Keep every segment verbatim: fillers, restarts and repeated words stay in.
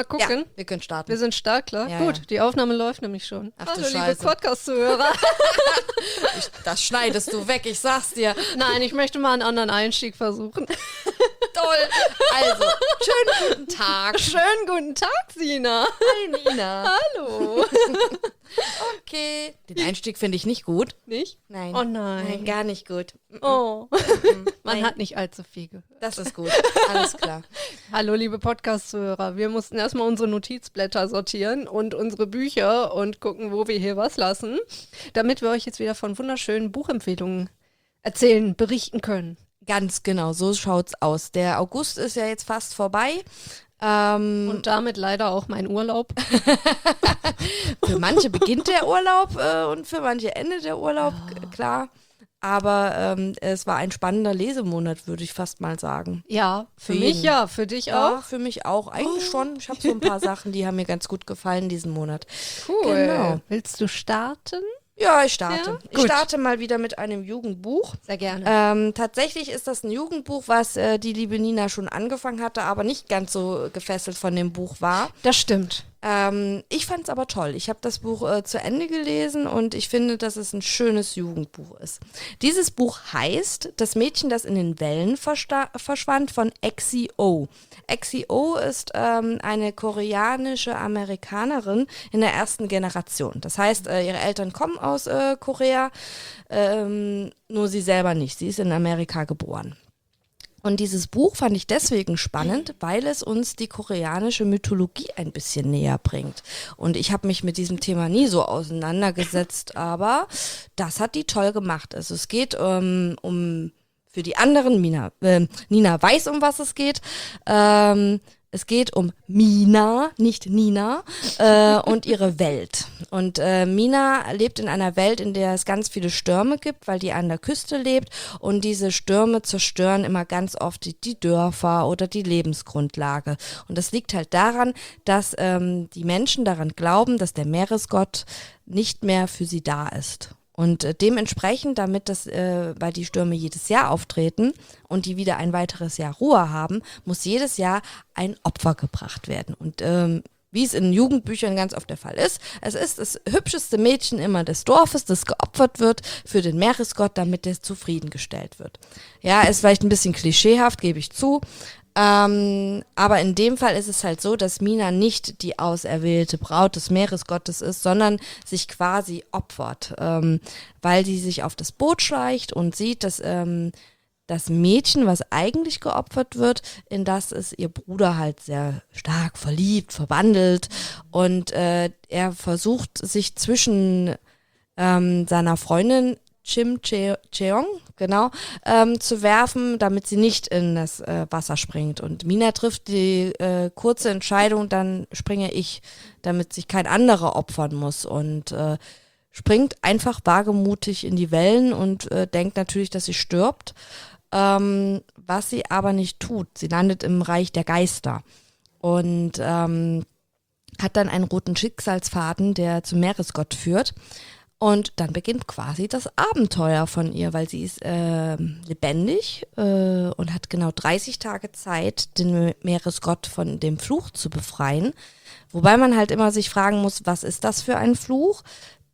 wir gucken? Ja, wir können starten. Wir sind Startklar. Ja, Gut, ja. die Aufnahme läuft nämlich schon. Ach du Hallo, liebe Scheiße. Podcast-Zuhörer. Ich, das schneidest du weg, ich sag's dir. Nein, ich möchte mal einen anderen Einstieg versuchen. Toll. Also, schönen guten Tag. Schönen guten Tag, Sina. Hi, Nina. Hallo. Okay. Den Einstieg finde ich nicht gut. Nicht? Nein. Oh nein. Nein, gar nicht gut. Oh. Man Nein. hat nicht allzu viel gehört. Das ist gut. Alles klar. Hallo, liebe Podcast-Zuhörer. Wir mussten erstmal unsere Notizblätter sortieren und unsere Bücher und gucken, wo wir hier was lassen, damit wir euch jetzt wieder von wunderschönen Buchempfehlungen erzählen, berichten können. Ganz genau, so schaut's aus. Der August ist ja jetzt fast vorbei. Ähm, Und damit leider auch mein Urlaub. für manche beginnt der Urlaub äh, und für manche endet der Urlaub, Ja. k- klar. Aber ähm, es war ein spannender Lesemonat, würde ich fast mal sagen. Ja, für Für mich jeden. ja, für dich Ja, auch. für mich auch. Eigentlich schon. Ich habe so ein paar Sachen, die haben mir ganz gut gefallen diesen Monat. Cool. Genau. Willst du starten? Ja, ich starte. Ja? Ich Gut. starte mal wieder mit einem Jugendbuch. Sehr gerne. Ähm, tatsächlich ist das ein Jugendbuch, was äh, die liebe Nina schon angefangen hatte, aber nicht ganz so gefesselt von dem Buch war. Das stimmt. Ähm, ich fand es aber toll. Ich habe das Buch äh, zu Ende gelesen und ich finde, dass es ein schönes Jugendbuch ist. Dieses Buch heißt Das Mädchen, das in den Wellen versta- verschwand von Exi Oh. Exi Oh ist ähm, eine koreanische Amerikanerin in der ersten Generation. Das heißt, äh, ihre Eltern kommen aus äh, Korea, ähm, nur sie selber nicht. Sie ist in Amerika geboren. Und dieses Buch fand ich deswegen spannend, weil es uns die koreanische Mythologie ein bisschen näher bringt. Und ich habe mich mit diesem Thema nie so auseinandergesetzt, aber das hat die toll gemacht. Also es geht ähm, um, für die anderen, Mina, äh, Nina weiß, um was es geht, ähm, es geht um Mina, nicht Nina, äh, und ihre Welt. Und äh, Mina lebt in einer Welt, in der es ganz viele Stürme gibt, weil die an der Küste lebt. Und diese Stürme zerstören immer ganz oft die, die Dörfer oder die Lebensgrundlage. Und das liegt halt daran, dass ähm, die Menschen daran glauben, dass der Meeresgott nicht mehr für sie da ist. Und äh, dementsprechend, damit das, äh, weil die Stürme jedes Jahr auftreten und die wieder ein weiteres Jahr Ruhe haben, muss jedes Jahr ein Opfer gebracht werden. Und ähm, wie es in Jugendbüchern ganz oft der Fall ist, es ist das hübscheste Mädchen immer des Dorfes, das geopfert wird für den Meeresgott, damit der zufriedengestellt wird. Ja, ist vielleicht ein bisschen klischeehaft, gebe ich zu. Ähm, aber in dem Fall ist es halt so, dass Mina nicht die auserwählte Braut des Meeresgottes ist, sondern sich quasi opfert, ähm, weil sie sich auf das Boot schleicht und sieht, dass ähm, das Mädchen, was eigentlich geopfert wird, in das ist ihr Bruder halt sehr stark verliebt, verwandelt und äh, er versucht sich zwischen ähm, seiner Freundin Chim Che- Cheong, genau, ähm, zu werfen, damit sie nicht in das äh, Wasser springt. Und Mina trifft die äh, kurze Entscheidung, dann springe ich, damit sich kein anderer opfern muss. Und äh, springt einfach wagemutig in die Wellen und äh, denkt natürlich, dass sie stirbt, ähm, was sie aber nicht tut. Sie landet im Reich der Geister und ähm, hat dann einen roten Schicksalsfaden, der zum Meeresgott führt. Und dann beginnt quasi das Abenteuer von ihr, weil sie ist äh, lebendig äh, und hat genau dreißig Tage Zeit, den Meeresgott von dem Fluch zu befreien. Wobei man halt immer sich fragen muss, was ist das für ein Fluch?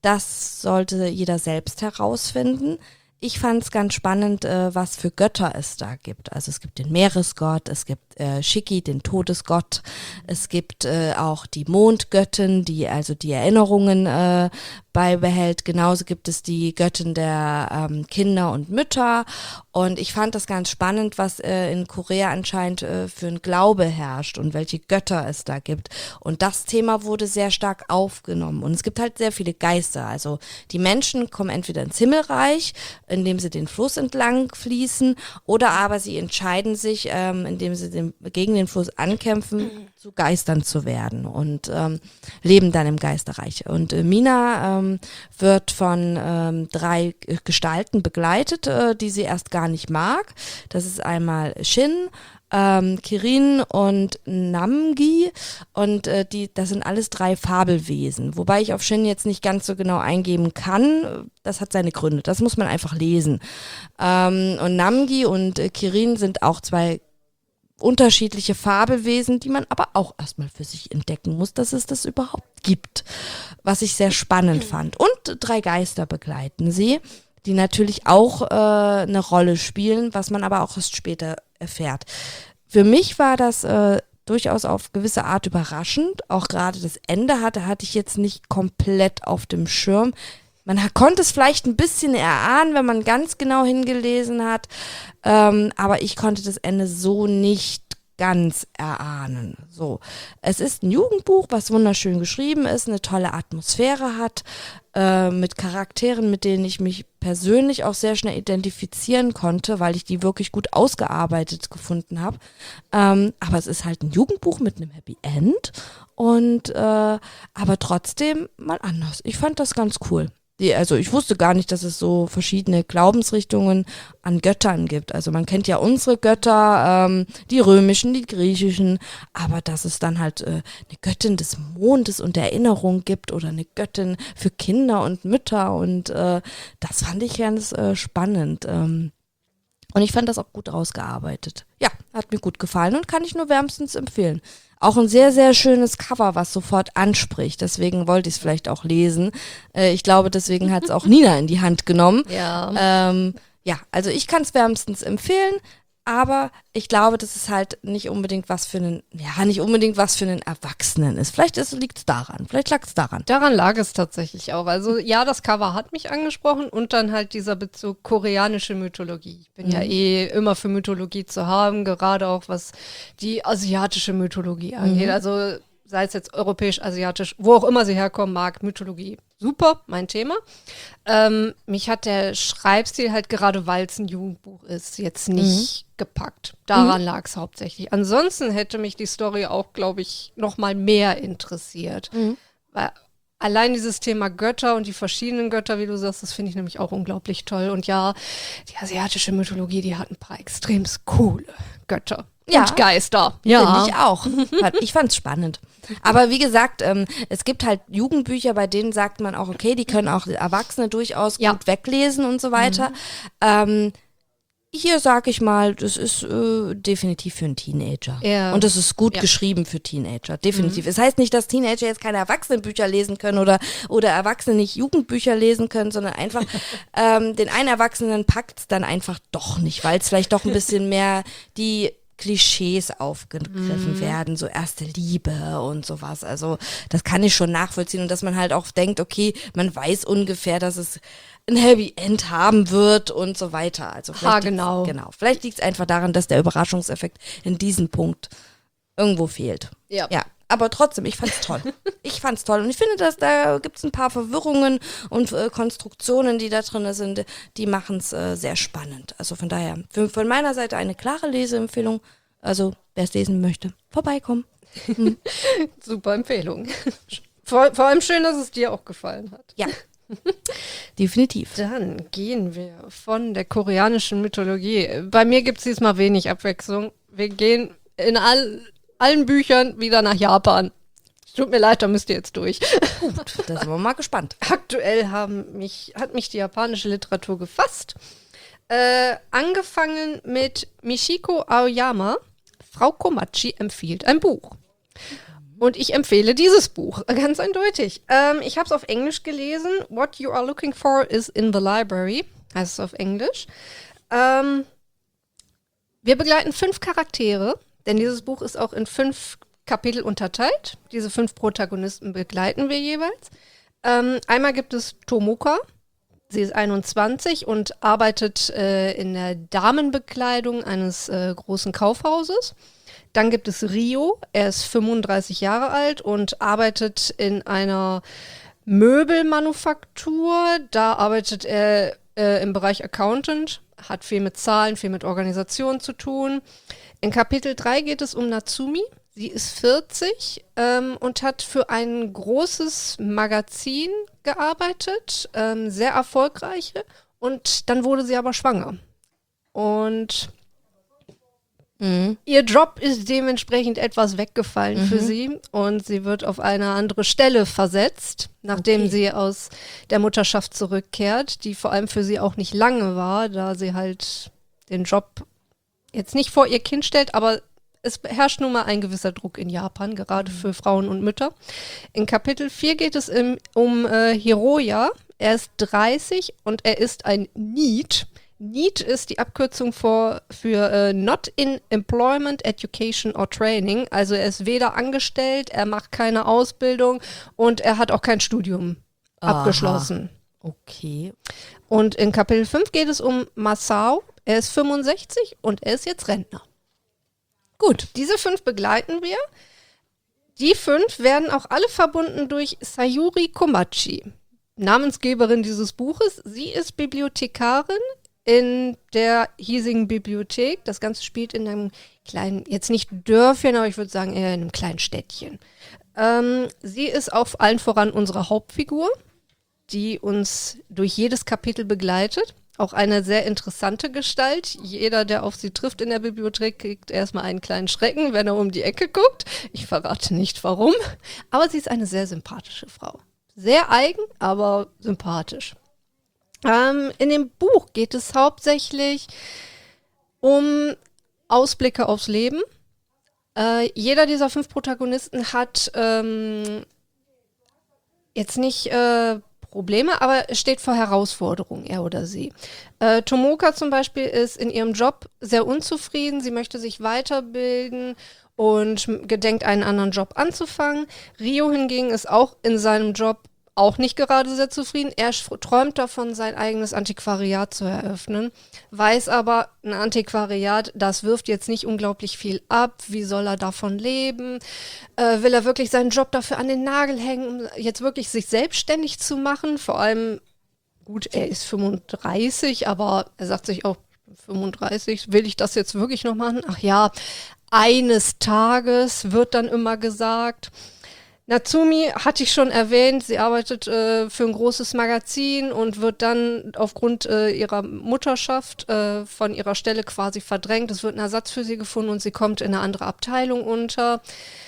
Das sollte jeder selbst herausfinden. Ich fand es ganz spannend, äh, was für Götter es da gibt. Also es gibt den Meeresgott, es gibt äh, Shiki, den Todesgott, es gibt äh, auch die Mondgöttin, die also die Erinnerungen äh, beibehält. Genauso gibt es die Göttin der ähm, Kinder und Mütter. Und ich fand das ganz spannend, was äh, in Korea anscheinend äh, für ein Glaube herrscht und welche Götter es da gibt. Und das Thema wurde sehr stark aufgenommen. Und es gibt halt sehr viele Geister. Also die Menschen kommen entweder ins Himmelreich, indem sie den Fluss entlang fließen, oder aber sie entscheiden sich, ähm, indem sie den, gegen den Fluss ankämpfen, zu Geistern zu werden und ähm, leben dann im Geisterreich. Und äh, Mina ähm, wird von ähm, drei Gestalten begleitet, äh, die sie erst gar nicht mag. Das ist einmal Shin, ähm, Kirin und Namgi, und äh, die, das sind alles drei Fabelwesen, wobei ich auf Shin jetzt nicht ganz so genau eingeben kann. Das hat seine Gründe, das muss man einfach lesen. Ähm, und Namgi und äh, Kirin sind auch zwei unterschiedliche Fabelwesen, die man aber auch erstmal für sich entdecken muss, dass es das überhaupt gibt, was ich sehr spannend fand. Und drei Geister begleiten sie, die natürlich auch äh, eine Rolle spielen, was man aber auch erst später erfährt. Für mich war das äh, durchaus auf gewisse Art überraschend, auch gerade das Ende hatte, hatte ich jetzt nicht komplett auf dem Schirm. Man konnte es vielleicht ein bisschen erahnen, wenn man ganz genau hingelesen hat, ähm, aber ich konnte das Ende so nicht ganz erahnen. So, es ist ein Jugendbuch, was wunderschön geschrieben ist, eine tolle Atmosphäre hat, äh, mit Charakteren, mit denen ich mich persönlich auch sehr schnell identifizieren konnte, weil ich die wirklich gut ausgearbeitet gefunden habe. Ähm, aber es ist halt ein Jugendbuch mit einem Happy End und äh, aber trotzdem mal anders. Ich fand das ganz cool. Die, also ich wusste gar nicht, dass es so verschiedene Glaubensrichtungen an Göttern gibt. Also man kennt ja unsere Götter, ähm, die römischen, die griechischen, aber dass es dann halt äh, eine Göttin des Mondes und der Erinnerung gibt oder eine Göttin für Kinder und Mütter und äh, das fand ich ganz äh, spannend. Ähm, und ich fand das auch gut rausgearbeitet. Ja, hat mir gut gefallen und kann ich nur wärmstens empfehlen. Auch ein sehr, sehr schönes Cover, was sofort anspricht. Deswegen wollte ich es vielleicht auch lesen. Äh, ich glaube, deswegen hat es auch Nina in die Hand genommen. Ja. Ähm, ja, also ich kann es wärmstens empfehlen, aber ich glaube, dass es halt nicht unbedingt was für einen, ja, nicht unbedingt was für einen Erwachsenen ist. Vielleicht liegt es daran, vielleicht lag es daran. Daran lag es tatsächlich auch. Also ja, das Cover hat mich angesprochen und dann halt dieser Bezug koreanische Mythologie. Ich bin mhm. ja eh immer für Mythologie zu haben, gerade auch was die asiatische Mythologie angeht. Mhm. Also sei es jetzt europäisch, asiatisch, wo auch immer sie herkommen mag, Mythologie. Super, mein Thema. Ähm, mich hat der Schreibstil halt gerade, weil es ein Jugendbuch ist, jetzt nicht mhm. gepackt. Daran mhm. lag es hauptsächlich. Ansonsten hätte mich die Story auch, glaube ich, noch mal mehr interessiert. Mhm. Weil allein dieses Thema Götter und die verschiedenen Götter, wie du sagst, das finde ich nämlich auch unglaublich toll. Und ja, die asiatische Mythologie, die hat ein paar extrem coole Götter. Ja, und Geister. Ja, finde ich auch. Ich fand's spannend. Aber wie gesagt, ähm, es gibt halt Jugendbücher, bei denen sagt man auch, okay, die können auch Erwachsene durchaus ja. gut weglesen und so weiter. Mhm. Ähm, hier sage ich mal, das ist äh, definitiv für einen Teenager. Ja. Und das ist gut ja. geschrieben für Teenager, definitiv. Es mhm. das heißt nicht, dass Teenager jetzt keine Erwachsenenbücher lesen können oder, oder Erwachsene nicht Jugendbücher lesen können, sondern einfach ähm, den einen Erwachsenen packt es dann einfach doch nicht, weil es vielleicht doch ein bisschen mehr die Klischees aufgegriffen mm. werden, so erste Liebe und sowas. Also das kann ich schon nachvollziehen und dass man halt auch denkt, okay, man weiß ungefähr, dass es ein Happy End haben wird und so weiter. Also vielleicht ha, genau. genau. Vielleicht liegt es einfach daran, dass der Überraschungseffekt in diesem Punkt irgendwo fehlt. Ja. Ja. Aber trotzdem, ich fand's toll. Ich fand's toll. Und ich finde, dass da gibt's ein paar Verwirrungen und äh, Konstruktionen, die da drin sind, die machen's äh, sehr spannend. Also von daher, für, von meiner Seite eine klare Leseempfehlung. Also, wer es lesen möchte, vorbeikommen. Hm. Super Empfehlung. Vor, vor allem schön, dass es dir auch gefallen hat. Ja, definitiv. Dann gehen wir von der koreanischen Mythologie. Bei mir gibt's diesmal wenig Abwechslung. Wir gehen in all allen Büchern wieder nach Japan. Tut mir leid, da müsst ihr jetzt durch. Gut, da sind wir mal gespannt. Aktuell haben mich, hat mich die japanische Literatur gefasst. Äh, angefangen mit Michiko Aoyama. Frau Komachi empfiehlt ein Buch. Und ich empfehle dieses Buch, ganz eindeutig. Ähm, ich habe es auf Englisch gelesen. What you are looking for is in the library, heißt es auf Englisch. Ähm, wir begleiten fünf Charaktere. Denn dieses Buch ist auch in fünf Kapitel unterteilt. Diese fünf Protagonisten begleiten wir jeweils. Ähm, einmal gibt es Tomoka. Sie ist einundzwanzig und arbeitet äh, in der Damenbekleidung eines äh, großen Kaufhauses. Dann gibt es Rio. Er ist fünfunddreißig Jahre alt und arbeitet in einer Möbelmanufaktur. Da arbeitet er äh, im Bereich Accountant, hat viel mit Zahlen, viel mit Organisation zu tun. In Kapitel drei geht es um Natsumi. Sie ist vierzig ähm, und hat für ein großes Magazin gearbeitet, ähm, sehr erfolgreiche. Und dann wurde sie aber schwanger. Und mhm. ihr Job ist dementsprechend etwas weggefallen mhm. für sie. Und sie wird auf eine andere Stelle versetzt, nachdem okay. sie aus der Mutterschaft zurückkehrt, die vor allem für sie auch nicht lange war, da sie halt den Job jetzt nicht vor ihr Kind stellt, aber es herrscht nun mal ein gewisser Druck in Japan, gerade für Frauen und Mütter. In Kapitel vier geht es im, um äh, Hiroya. Er ist dreißig und er ist ein NEET. NEET ist die Abkürzung für, für äh, Not in Employment, Education or Training. Also er ist weder angestellt, er macht keine Ausbildung und er hat auch kein Studium Aha. abgeschlossen. Okay. Und in Kapitel fünf geht es um Masao. Er ist fünfundsechzig und er ist jetzt Rentner. Gut, diese fünf begleiten wir. Die fünf werden auch alle verbunden durch Sayuri Komachi, Namensgeberin dieses Buches. Sie ist Bibliothekarin in der hiesigen Bibliothek. Das Ganze spielt in einem kleinen, jetzt nicht Dörfchen, aber ich würde sagen eher in einem kleinen Städtchen. Ähm, sie ist auf allen voran unsere Hauptfigur, die uns durch jedes Kapitel begleitet. Auch eine sehr interessante Gestalt. Jeder, der auf sie trifft in der Bibliothek, kriegt erstmal einen kleinen Schrecken, wenn er um die Ecke guckt. Ich verrate nicht warum, aber sie ist eine sehr sympathische Frau. Sehr eigen, aber sympathisch. Ähm, in dem Buch geht es hauptsächlich um Ausblicke aufs Leben. Äh, jeder dieser fünf Protagonisten hat ähm, jetzt nicht äh, Probleme, aber steht vor Herausforderungen, er oder sie. Äh, Tomoka zum Beispiel ist in ihrem Job sehr unzufrieden. Sie möchte sich weiterbilden und gedenkt, einen anderen Job anzufangen. Rio hingegen ist auch in seinem Job auch nicht gerade sehr zufrieden. Er träumt davon, sein eigenes Antiquariat zu eröffnen, weiß aber, ein Antiquariat, das wirft jetzt nicht unglaublich viel ab. Wie soll er davon leben? Äh, will er wirklich seinen Job dafür an den Nagel hängen, um jetzt wirklich sich selbstständig zu machen? Vor allem, gut, er ist fünfunddreißig, aber er sagt sich auch, fünfunddreißig, will ich das jetzt wirklich noch machen? Ach ja, eines Tages wird dann immer gesagt. Natsumi hatte ich schon erwähnt, sie arbeitet äh, für ein großes Magazin und wird dann aufgrund äh, ihrer Mutterschaft äh, von ihrer Stelle quasi verdrängt. Es wird ein Ersatz für sie gefunden und sie kommt in eine andere Abteilung unter.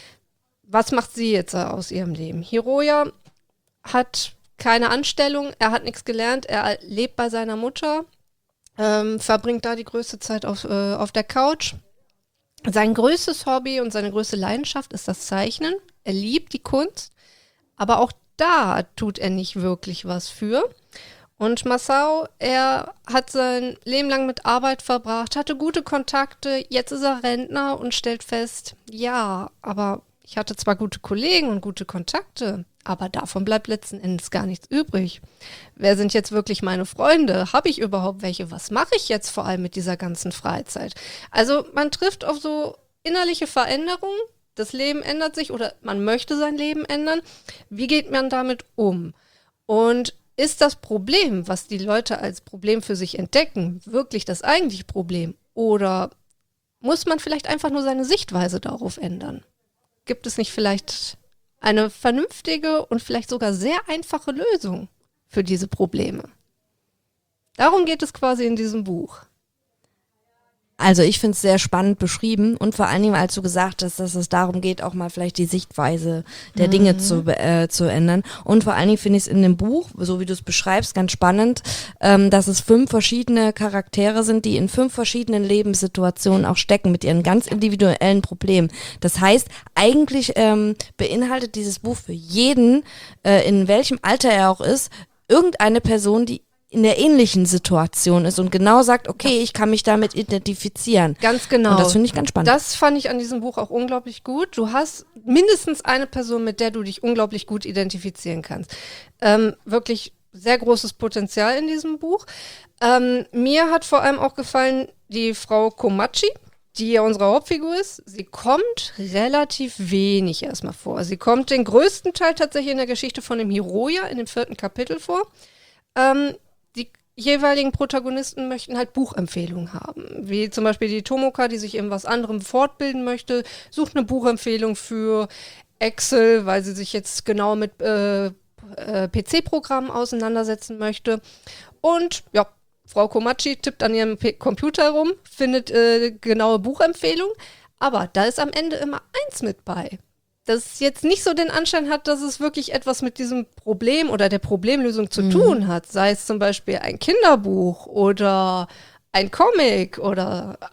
Was macht sie jetzt äh, aus ihrem Leben? Hiroya hat keine Anstellung, er hat nichts gelernt, er lebt bei seiner Mutter, ähm, verbringt da die größte Zeit auf, äh, auf der Couch. Sein größtes Hobby und seine größte Leidenschaft ist das Zeichnen. Er liebt die Kunst, aber auch da tut er nicht wirklich was für. Und Masao, er hat sein Leben lang mit Arbeit verbracht, hatte gute Kontakte, jetzt ist er Rentner und stellt fest, ja, aber ich hatte zwar gute Kollegen und gute Kontakte, aber davon bleibt letzten Endes gar nichts übrig. Wer sind jetzt wirklich meine Freunde? Habe ich überhaupt welche? Was mache ich jetzt vor allem mit dieser ganzen Freizeit? Also man trifft auf so innerliche Veränderungen. Das Leben ändert sich oder man möchte sein Leben ändern. Wie geht man damit um? Und ist das Problem, was die Leute als Problem für sich entdecken, wirklich das eigentliche Problem? Oder muss man vielleicht einfach nur seine Sichtweise darauf ändern? Gibt es nicht vielleicht eine vernünftige und vielleicht sogar sehr einfache Lösung für diese Probleme? Darum geht es quasi in diesem Buch. Also ich finde es sehr spannend beschrieben und vor allen Dingen, als du gesagt hast, dass es darum geht, auch mal vielleicht die Sichtweise der mhm. Dinge zu, äh, zu ändern. Und vor allen Dingen finde ich es in dem Buch, so wie du es beschreibst, ganz spannend, ähm, dass es fünf verschiedene Charaktere sind, die in fünf verschiedenen Lebenssituationen auch stecken mit ihren ganz individuellen Problemen. Das heißt, eigentlich ähm, beinhaltet dieses Buch für jeden, äh, in welchem Alter er auch ist, irgendeine Person, die in der ähnlichen Situation ist und genau sagt, okay, ich kann mich damit identifizieren. Ganz genau. Und das finde ich ganz spannend. Das fand ich an diesem Buch auch unglaublich gut. Du hast mindestens eine Person, mit der du dich unglaublich gut identifizieren kannst. Ähm, wirklich sehr großes Potenzial in diesem Buch. Ähm, mir hat vor allem auch gefallen die Frau Komachi, die ja unsere Hauptfigur ist. Sie kommt relativ wenig erstmal vor. Sie kommt den größten Teil tatsächlich in der Geschichte von dem Hiroya in dem vierten Kapitel vor. Ähm, Die jeweiligen Protagonisten möchten halt Buchempfehlungen haben. Wie zum Beispiel die Tomoka, die sich in was anderem fortbilden möchte, sucht eine Buchempfehlung für Excel, weil sie sich jetzt genau mit äh, äh, P C-Programmen auseinandersetzen möchte. Und ja, Frau Komachi tippt an ihrem P- Computer rum, findet äh, genaue Buchempfehlungen, aber da ist am Ende immer eins mit bei. Dass es jetzt nicht so den Anschein hat, dass es wirklich etwas mit diesem Problem oder der Problemlösung zu mhm. tun hat. Sei es zum Beispiel ein Kinderbuch oder ein Comic oder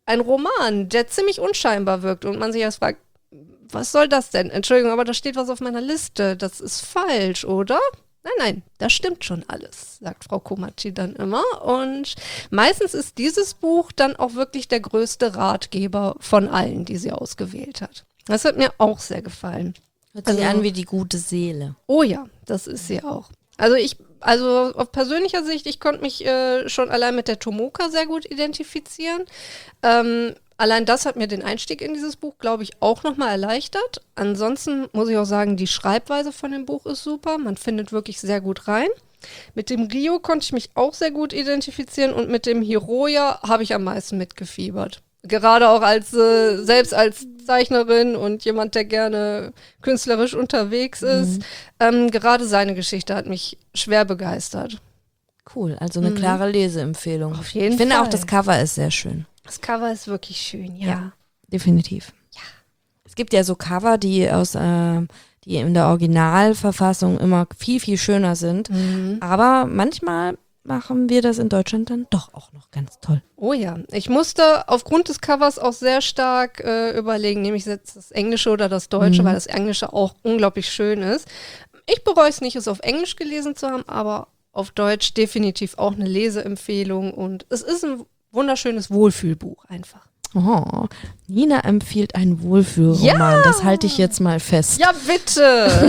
ein Roman, der ziemlich unscheinbar wirkt und man sich erst fragt, was soll das denn? Entschuldigung, aber da steht was auf meiner Liste. Das ist falsch, oder? Nein, nein, das stimmt schon alles, sagt Frau Komatschi dann immer. Und meistens ist dieses Buch dann auch wirklich der größte Ratgeber von allen, die sie ausgewählt hat. Das hat mir auch sehr gefallen. Hört sich also, an wie die gute Seele. Oh ja, das ist sie auch. Also ich, also auf persönlicher Sicht, ich konnte mich äh, schon allein mit der Tomoka sehr gut identifizieren. Ähm, Allein das hat mir den Einstieg in dieses Buch, glaube ich, auch nochmal erleichtert. Ansonsten muss ich auch sagen, die Schreibweise von dem Buch ist super. Man findet wirklich sehr gut rein. Mit dem Rio konnte ich mich auch sehr gut identifizieren und mit dem Hiroya habe ich am meisten mitgefiebert. Gerade auch als äh, selbst als Zeichnerin und jemand, der gerne künstlerisch unterwegs ist. Mhm. Ähm, gerade seine Geschichte hat mich schwer begeistert. Cool, also eine mhm. klare Leseempfehlung. Auf jeden ich finde Fall. Auch das Cover ist sehr schön. Das Cover ist wirklich schön, ja. Ja, definitiv. Ja. Es gibt ja so Cover, die aus, äh, die in der Originalverfassung immer viel, viel schöner sind. Mhm. Aber manchmal machen wir das in Deutschland dann doch auch noch ganz toll. Oh ja, ich musste aufgrund des Covers auch sehr stark äh, überlegen, nehme ich jetzt das Englische oder das Deutsche, mhm. weil das Englische auch unglaublich schön ist. Ich bereue es nicht, es auf Englisch gelesen zu haben, aber auf Deutsch definitiv auch eine Leseempfehlung und es ist ein wunderschönes Wohlfühlbuch einfach. Oh, Nina empfiehlt einen Wohlfühlroman. Ja! Das halte ich jetzt mal fest. Ja, bitte.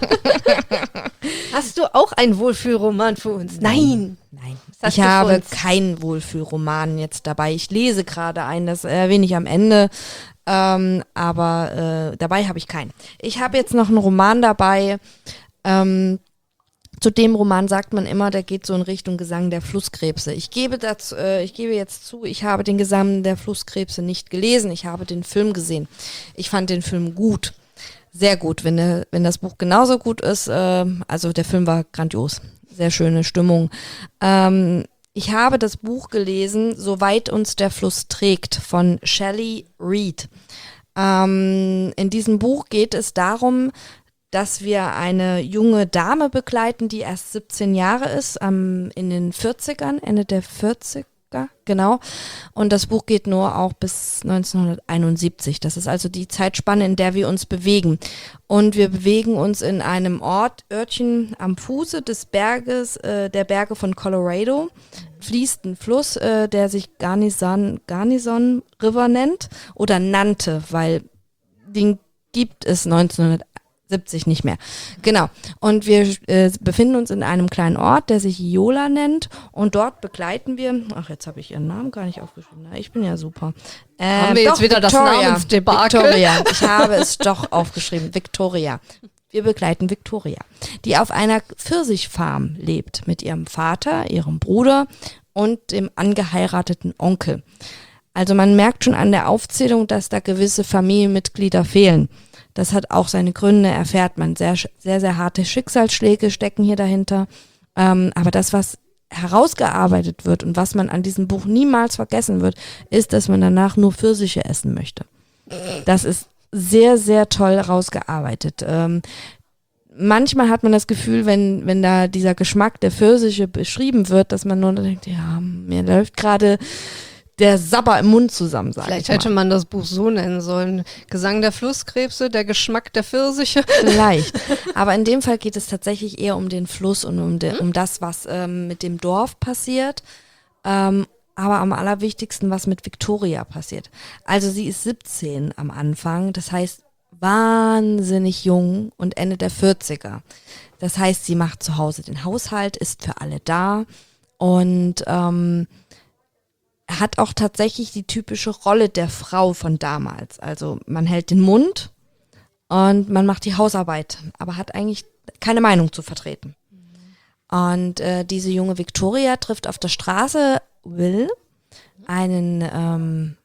Hast du auch einen Wohlfühlroman für uns? Nein. Nein. Ich habe keinen Wohlfühlroman jetzt dabei. Ich lese gerade einen, das erwähne ich am Ende. Ähm, aber äh, dabei habe ich keinen. Ich habe jetzt noch einen Roman dabei. Ähm, Zu dem Roman sagt man immer, der geht so in Richtung Gesang der Flusskrebse. Ich gebe dazu, äh, ich gebe jetzt zu, ich habe den Gesang der Flusskrebse nicht gelesen. Ich habe den Film gesehen. Ich fand den Film gut, sehr gut. Wenn, der, wenn das Buch genauso gut ist, äh, also der Film war grandios, sehr schöne Stimmung. Ähm, ich habe das Buch gelesen, Soweit uns der Fluss trägt, von Shelley Reed. Ähm, in diesem Buch geht es darum, dass wir eine junge Dame begleiten, die erst siebzehn Jahre ist, ähm, in den vierzigern, Ende der vierziger, genau. Und das Buch geht nur auch bis neunzehnhunderteinundsiebzig. Das ist also die Zeitspanne, in der wir uns bewegen. Und wir bewegen uns in einem Ort, Örtchen am Fuße des Berges, äh, der Berge von Colorado. Fließt ein Fluss, äh, der sich Garnison, Garnison River nennt oder nannte, weil den gibt es neunzehnhunderteinundsiebzig nicht mehr. Genau. Und wir äh, befinden uns in einem kleinen Ort, der sich Iola nennt. Und dort begleiten wir, ach, jetzt habe ich ihren Namen gar nicht aufgeschrieben. Na, ich bin ja super. Äh, Haben wir jetzt wieder Victoria, das Namensdebakel? Victoria. Ich habe es doch aufgeschrieben. Victoria. Wir begleiten Victoria, die auf einer Pfirsichfarm lebt mit ihrem Vater, ihrem Bruder und dem angeheirateten Onkel. Also man merkt schon an der Aufzählung, dass da gewisse Familienmitglieder fehlen. Das hat auch seine Gründe, erfährt man. Sehr, sehr, sehr harte Schicksalsschläge stecken hier dahinter. Ähm, aber das, was herausgearbeitet wird und was man an diesem Buch niemals vergessen wird, ist, dass man danach nur Pfirsiche essen möchte. Das ist sehr, sehr toll herausgearbeitet. Ähm, manchmal hat man das Gefühl, wenn, wenn da dieser Geschmack der Pfirsiche beschrieben wird, dass man nur denkt, ja, mir läuft gerade der Sabber im Mund zusammen, sag Vielleicht ich mal. hätte man das Buch so nennen sollen. Gesang der Flusskrebse, der Geschmack der Pfirsiche. Vielleicht. Aber in dem Fall geht es tatsächlich eher um den Fluss und um, de, um das, was ähm, mit dem Dorf passiert. Ähm, aber am allerwichtigsten, was mit Victoria passiert. Also sie ist siebzehn am Anfang, das heißt wahnsinnig jung und Ende der vierziger. Das heißt, sie macht zu Hause den Haushalt, ist für alle da und ähm, hat auch tatsächlich die typische Rolle der Frau von damals. Also man hält den Mund und man macht die Hausarbeit, aber hat eigentlich keine Meinung zu vertreten. Mhm. Und äh, diese junge Victoria trifft auf der Straße Will, einen, ähm,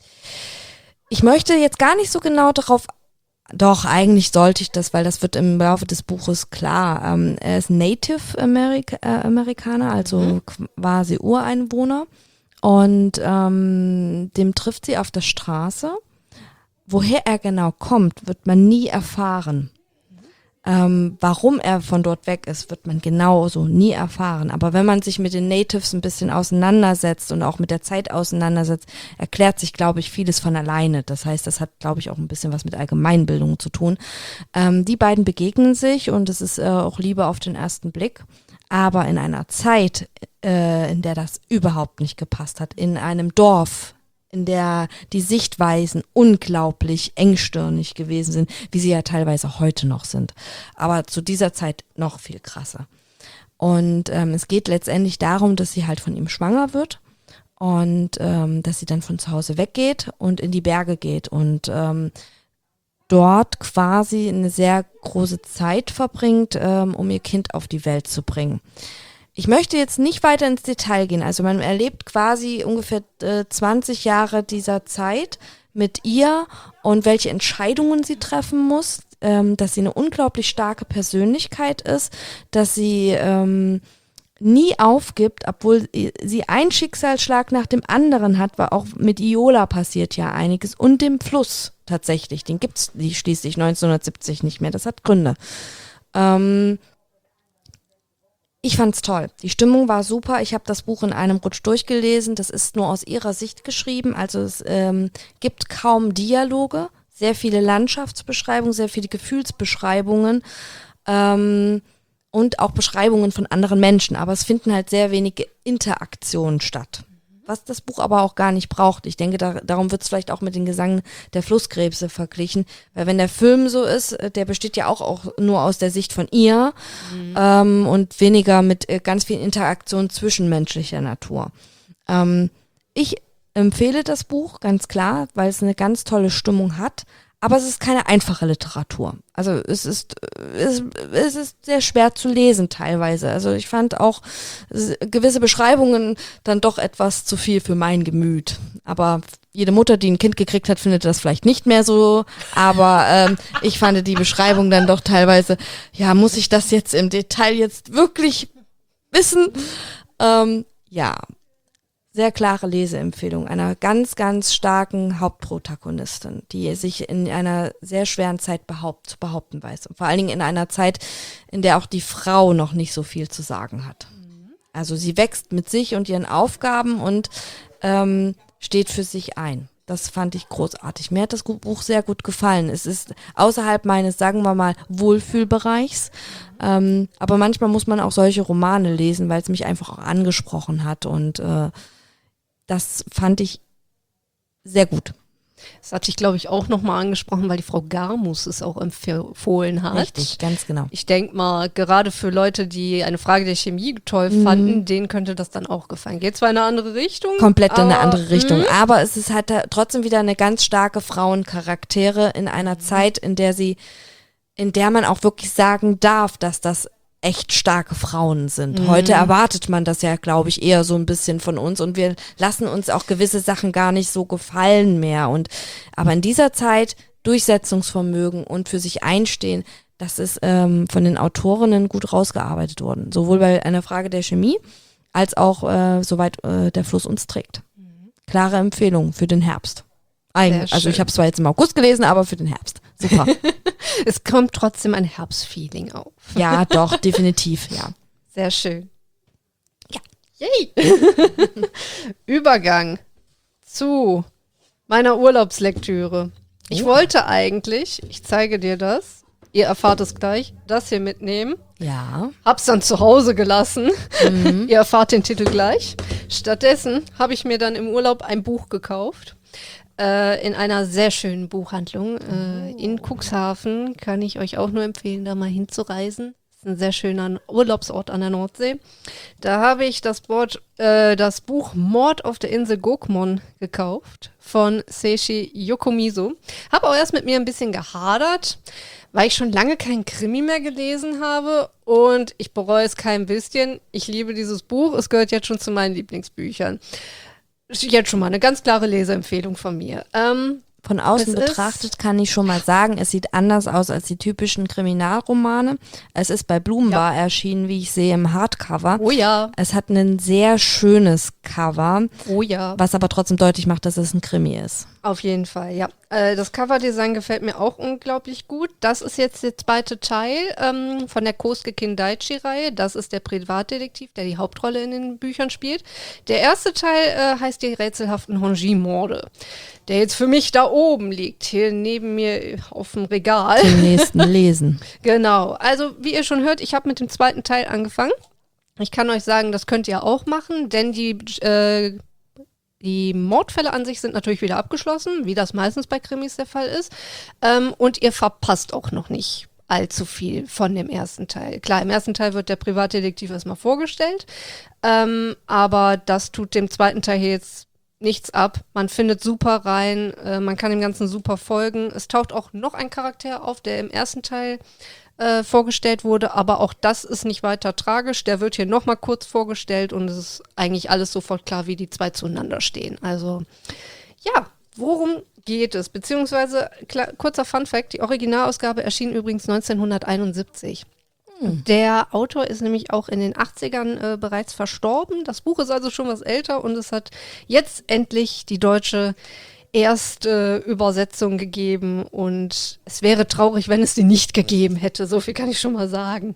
ich möchte jetzt gar nicht so genau darauf, doch, eigentlich sollte ich das, weil das wird im Laufe des Buches klar. Ähm, er ist Native Amerika, äh, Amerikaner, also mhm. quasi Ureinwohner. Und ähm, dem trifft sie auf der Straße. Woher er genau kommt, wird man nie erfahren. Ähm, warum er von dort weg ist, wird man genauso nie erfahren. Aber wenn man sich mit den Natives ein bisschen auseinandersetzt und auch mit der Zeit auseinandersetzt, erklärt sich, glaube ich, vieles von alleine. Das heißt, das hat, glaube ich, auch ein bisschen was mit Allgemeinbildung zu tun. Ähm, die beiden begegnen sich und es ist äh, auch Liebe auf den ersten Blick. Aber in einer Zeit, äh, in der das überhaupt nicht gepasst hat, in einem Dorf, in der die Sichtweisen unglaublich engstirnig gewesen sind, wie sie ja teilweise heute noch sind. Aber zu dieser Zeit noch viel krasser. Und ähm, es geht letztendlich darum, dass sie halt von ihm schwanger wird und ähm, dass sie dann von zu Hause weggeht und in die Berge geht und ähm, dort quasi eine sehr große Zeit verbringt, ähm, um ihr Kind auf die Welt zu bringen. Ich möchte jetzt nicht weiter ins Detail gehen. Also man erlebt quasi ungefähr äh, zwanzig Jahre dieser Zeit mit ihr und welche Entscheidungen sie treffen muss, ähm, dass sie eine unglaublich starke Persönlichkeit ist, dass sie ähm, nie aufgibt, obwohl sie einen Schicksalsschlag nach dem anderen hat, weil auch mit Iola passiert ja einiges und dem Fluss tatsächlich, den gibt es schließlich neunzehnhundertsiebzig nicht mehr, das hat Gründe. Ähm, Ich fand's toll. Die Stimmung war super. Ich habe das Buch in einem Rutsch durchgelesen. Das ist nur aus ihrer Sicht geschrieben. Also es ähm, gibt kaum Dialoge, sehr viele Landschaftsbeschreibungen, sehr viele Gefühlsbeschreibungen ähm, und auch Beschreibungen von anderen Menschen. Aber es finden halt sehr wenige Interaktionen statt. Was das Buch aber auch gar nicht braucht. Ich denke, da, darum wird es vielleicht auch mit den Gesang der Flusskrebse verglichen. Weil wenn der Film so ist, der besteht ja auch, auch nur aus der Sicht von ihr mhm. ähm, und weniger mit äh, ganz viel Interaktion zwischenmenschlicher Natur. Ähm, ich empfehle das Buch, ganz klar, weil es eine ganz tolle Stimmung hat. Aber es ist keine einfache Literatur. Also es ist, es, es ist sehr schwer zu lesen teilweise. Also ich fand auch gewisse Beschreibungen dann doch etwas zu viel für mein Gemüt. Aber jede Mutter, die ein Kind gekriegt hat, findet das vielleicht nicht mehr so. Aber ähm, ich fand die Beschreibung dann doch teilweise, ja, muss ich das jetzt im Detail jetzt wirklich wissen? Ähm, ja. Sehr klare Leseempfehlung einer ganz, ganz starken Hauptprotagonistin, die sich in einer sehr schweren Zeit behaupt, zu behaupten weiß. Und vor allen Dingen in einer Zeit, in der auch die Frau noch nicht so viel zu sagen hat. Also sie wächst mit sich und ihren Aufgaben und ähm, steht für sich ein. Das fand ich großartig. Mir hat das Buch sehr gut gefallen. Es ist außerhalb meines, sagen wir mal, Wohlfühlbereichs. Ähm, aber manchmal muss man auch solche Romane lesen, weil es mich einfach auch angesprochen hat und äh, das fand ich sehr gut. Das hatte ich, glaube ich, auch nochmal angesprochen, weil die Frau Garmus es auch empfohlen hat. Richtig, ganz genau. Ich denke mal, gerade für Leute, die eine Frage der Chemie toll Mhm. fanden, denen könnte das dann auch gefallen. Geht zwar in eine andere Richtung. Komplett in eine aber, andere Richtung. mh. Aber es ist halt da trotzdem wieder eine ganz starke Frauencharaktere in einer Zeit, in der sie, in der man auch wirklich sagen darf, dass das echt starke Frauen sind. Mhm. Heute erwartet man das ja, glaube ich, eher so ein bisschen von uns und wir lassen uns auch gewisse Sachen gar nicht so gefallen mehr. Und aber in dieser Zeit Durchsetzungsvermögen und für sich einstehen, das ist ähm, von den Autorinnen gut rausgearbeitet worden. Sowohl bei einer Frage der Chemie als auch äh, soweit äh, der Fluss uns trägt. Mhm. Klare Empfehlung für den Herbst. Eig- Sehr also ich schön. habe es zwar jetzt im August gelesen, aber für den Herbst. Super. Es kommt trotzdem ein Herbstfeeling auf. Ja, doch, definitiv, ja. Sehr schön. Ja. Yay! Übergang zu meiner Urlaubslektüre. Ich Oh. wollte eigentlich, ich zeige dir das, ihr erfahrt es gleich, das hier mitnehmen. Ja. Hab's dann zu Hause gelassen. Mhm. Ihr erfahrt den Titel gleich. Stattdessen habe ich mir dann im Urlaub ein Buch gekauft. Äh, in einer sehr schönen Buchhandlung äh, in Cuxhaven. Kann ich euch auch nur empfehlen, da mal hinzureisen. Ist ein sehr schöner Urlaubsort an der Nordsee. Da habe ich das, Board, äh, das Buch Mord auf der Insel Gokmon gekauft von Seishi Yokomizo. Habe auch erst mit mir ein bisschen gehadert, weil ich schon lange keinen Krimi mehr gelesen habe und ich bereue es kein bisschen. Ich liebe dieses Buch, es gehört jetzt schon zu meinen Lieblingsbüchern. Ist jetzt schon mal eine ganz klare Leseempfehlung von mir. Ähm, Von außen Es ist- betrachtet kann ich schon mal sagen, es sieht anders aus als die typischen Kriminalromane. Es ist bei Blumenbar erschienen, wie ich sehe, im Hardcover. oh ja, Es hat ein sehr schönes Cover, oh ja. was aber trotzdem deutlich macht, dass es ein Krimi ist. Auf jeden Fall, ja. Äh, das Coverdesign gefällt mir auch unglaublich gut. Das ist jetzt der zweite Teil ähm, von der Kosuke Kindaichi-Reihe. Das ist der Privatdetektiv, der die Hauptrolle in den Büchern spielt. Der erste Teil äh, heißt die rätselhaften Honji-Morde, der jetzt für mich da oben liegt, hier neben mir auf dem Regal. Zum nächsten Lesen. Genau. Also, wie ihr schon hört, ich habe mit dem zweiten Teil angefangen. Ich kann euch sagen, das könnt ihr auch machen, denn die, äh, die Mordfälle an sich sind natürlich wieder abgeschlossen, wie das meistens bei Krimis der Fall ist. Ähm, und ihr verpasst auch noch nicht allzu viel von dem ersten Teil. Klar, im ersten Teil wird der Privatdetektiv erstmal vorgestellt, ähm, aber das tut dem zweiten Teil hier jetzt nichts ab. Man findet super rein, äh, man kann dem Ganzen super folgen. Es taucht auch noch ein Charakter auf, der im ersten Teil äh, vorgestellt wurde, aber auch das ist nicht weiter tragisch. Der wird hier nochmal kurz vorgestellt und es ist eigentlich alles sofort klar, wie die zwei zueinander stehen. Also, ja, worum geht es? Beziehungsweise, klar, kurzer Funfact, die Originalausgabe erschien übrigens neunzehnhunderteinundsiebzig. Der Autor ist nämlich auch in den achtzigern äh, bereits verstorben. Das Buch ist also schon was älter und es hat jetzt endlich die deutsche erste Übersetzung gegeben und es wäre traurig, wenn es die nicht gegeben hätte. So viel kann ich schon mal sagen.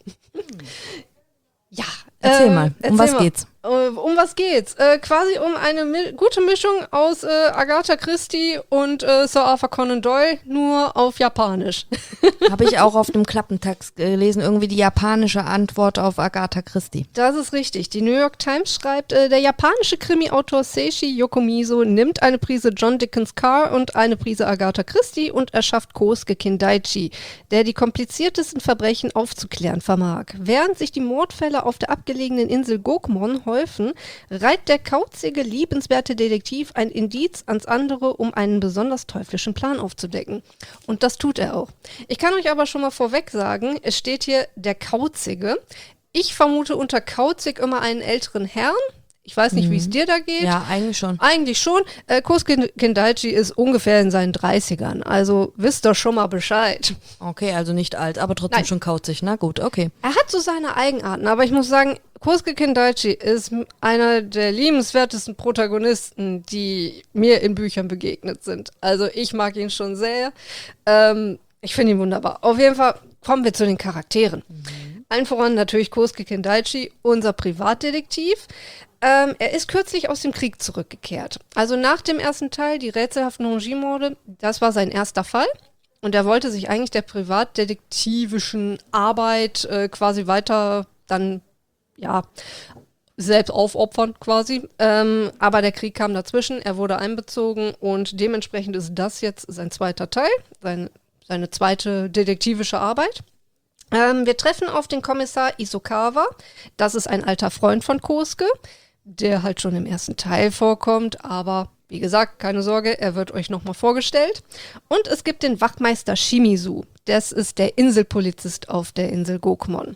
Ja. Erzähl äh, mal, um erzähl was mal. geht's? Äh, um was geht's? Äh, quasi um eine mi- gute Mischung aus äh, Agatha Christie und äh, Sir Arthur Conan Doyle, nur auf Japanisch. Habe ich auch auf dem Klappentext gelesen, irgendwie die japanische Antwort auf Agatha Christie. Das ist richtig. Die New York Times schreibt, äh, der japanische Krimi-Autor Seishi Yokomizo nimmt eine Prise John Dickens Carr und eine Prise Agatha Christie und erschafft Kosuke Kindaichi, der die kompliziertesten Verbrechen aufzuklären vermag. Während sich die Mordfälle auf der abgelegenen Insel Gokmon häufen, reiht der kauzige, liebenswerte Detektiv ein Indiz ans andere, um einen besonders teuflischen Plan aufzudecken. Und das tut er auch. Ich kann euch aber schon mal vorweg sagen, es steht hier der Kauzige. Ich vermute unter kauzig immer einen älteren Herrn. Ich weiß nicht, wie es dir da geht. Ja, eigentlich schon. Eigentlich schon. Äh, Kosuke Kindaichi ist ungefähr in seinen dreißigern. Also wisst ihr schon mal Bescheid. Okay, also nicht alt, aber trotzdem Nein. schon kauzig. Na gut, okay. Er hat so seine Eigenarten, aber ich muss sagen, Kosuke Kindaichi ist m- einer der liebenswertesten Protagonisten, die mir in Büchern begegnet sind. Also ich mag ihn schon sehr. Ähm, ich finde ihn wunderbar. Auf jeden Fall kommen wir zu den Charakteren. Allen voran natürlich Kosuke Kindaichi, unser Privatdetektiv. Ähm, er ist kürzlich aus dem Krieg zurückgekehrt. Also nach dem ersten Teil, die rätselhaften Honji-Morde, das war sein erster Fall. Und er wollte sich eigentlich der privatdetektivischen Arbeit äh, quasi weiter dann, ja, selbst aufopfern quasi. Ähm, aber der Krieg kam dazwischen, er wurde einbezogen und dementsprechend ist das jetzt sein zweiter Teil, sein, seine zweite detektivische Arbeit. Ähm, wir treffen auf den Kommissar Isokawa. Das ist ein alter Freund von Kosuke, der halt schon im ersten Teil vorkommt, aber wie gesagt, keine Sorge, er wird euch nochmal vorgestellt. Und es gibt den Wachmeister Shimizu. Das ist der Inselpolizist auf der Insel Gokmon.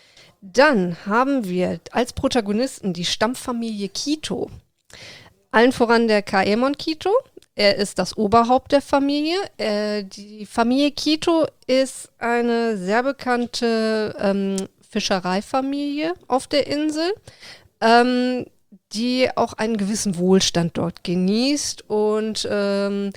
Dann haben wir als Protagonisten die Stammfamilie Kito. Allen voran der Kaemon Kito. Er ist das Oberhaupt der Familie. Äh, die Familie Kito ist eine sehr bekannte ähm, Fischereifamilie auf der Insel, ähm, die auch einen gewissen Wohlstand dort genießt und ähm,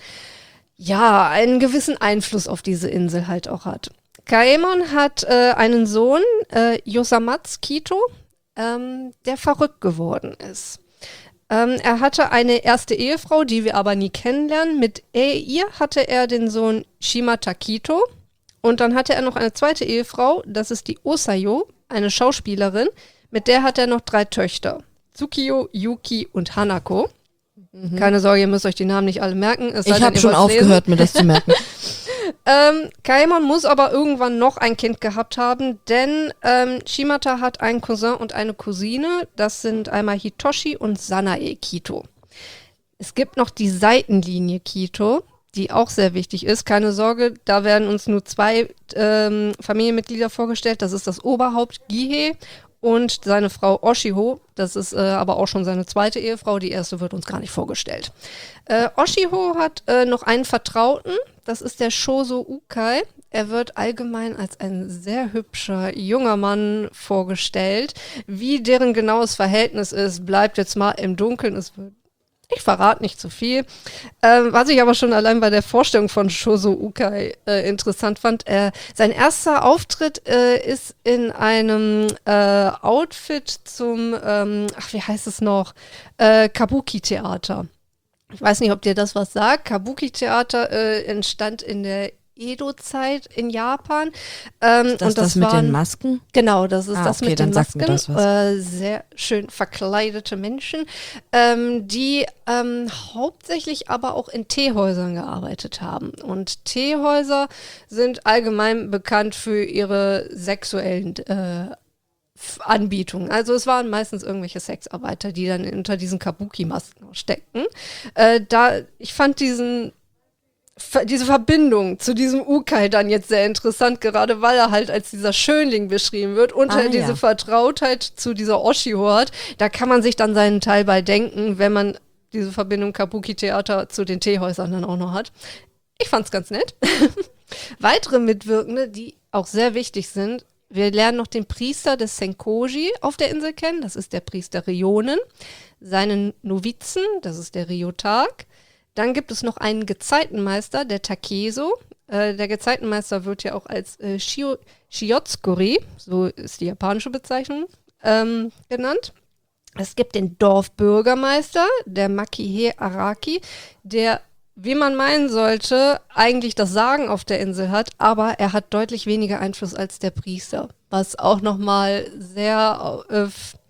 ja, einen gewissen Einfluss auf diese Insel halt auch hat. Kaemon hat äh, einen Sohn, äh, Yosamatsu Kito, ähm, der verrückt geworden ist. Ähm, er hatte eine erste Ehefrau, die wir aber nie kennenlernen. Mit äh, ihr hatte er den Sohn Shimata Kito. Und dann hatte er noch eine zweite Ehefrau, das ist die Osayo, eine Schauspielerin. Mit der hat er noch drei Töchter. Tsukio, Yuki und Hanako. Mhm. Keine Sorge, ihr müsst euch die Namen nicht alle merken. Es sei Ich denn, habe ihr schon wollt's lesen. aufgehört, mir das zu merken. Ähm, Kaemon muss aber irgendwann noch ein Kind gehabt haben, denn ähm, Shimata hat einen Cousin und eine Cousine. Das sind einmal Hitoshi und Sanae Kito. Es gibt noch die Seitenlinie Kito, die auch sehr wichtig ist. Keine Sorge, da werden uns nur zwei ähm, Familienmitglieder vorgestellt. Das ist das Oberhaupt Gihei und seine Frau Oshiho. Das ist äh, aber auch schon seine zweite Ehefrau. Die erste wird uns gar nicht vorgestellt. Äh, Oshiho hat äh, noch einen Vertrauten. Das ist der Shoso Ukai. Er wird allgemein als ein sehr hübscher junger Mann vorgestellt. Wie deren genaues Verhältnis ist, bleibt jetzt mal im Dunkeln. Es wird Ich verrate nicht zu viel. Ähm, was ich aber schon allein bei der Vorstellung von Shouzo Ukai äh, interessant fand, äh, sein erster Auftritt äh, ist in einem äh, Outfit zum, ähm, ach, wie heißt es noch, äh, Kabuki-Theater. Ich weiß nicht, ob dir das was sagt. Kabuki-Theater äh, entstand in der Edo-Zeit in Japan. Ähm, Ist das, und das, das mit waren, den Masken? Genau, das ist Ah, das okay, mit dann den sagt mir Masken. das was. Äh, sehr schön verkleidete Menschen, ähm, die ähm, hauptsächlich aber auch in Teehäusern gearbeitet haben. Und Teehäuser sind allgemein bekannt für ihre sexuellen äh, Anbietungen. Also es waren meistens irgendwelche Sexarbeiter, die dann unter diesen Kabuki-Masken steckten. Äh, da, ich fand diesen diese Verbindung zu diesem Ukai dann jetzt sehr interessant, gerade weil er halt als dieser Schönling beschrieben wird und Ah, halt diese ja. Vertrautheit zu dieser Oshiho hat. Da kann man sich dann seinen Teil bei denken, wenn man diese Verbindung Kabuki-Theater zu den Teehäusern dann auch noch hat. Ich fand's ganz nett. Weitere Mitwirkende, die auch sehr wichtig sind, wir lernen noch den Priester des Senkoji auf der Insel kennen, das ist der Priester Ryonen, seinen Novizen, das ist der Ryotag. Dann gibt es noch einen Gezeitenmeister, der Takeso. Äh, der Gezeitenmeister wird ja auch als äh, Shio, Shiotsukuri, so ist die japanische Bezeichnung, ähm, genannt. Es gibt den Dorfbürgermeister, der Makihe Araki, der, wie man meinen sollte, eigentlich das Sagen auf der Insel hat, aber er hat deutlich weniger Einfluss als der Priester, was auch nochmal sehr... Äh,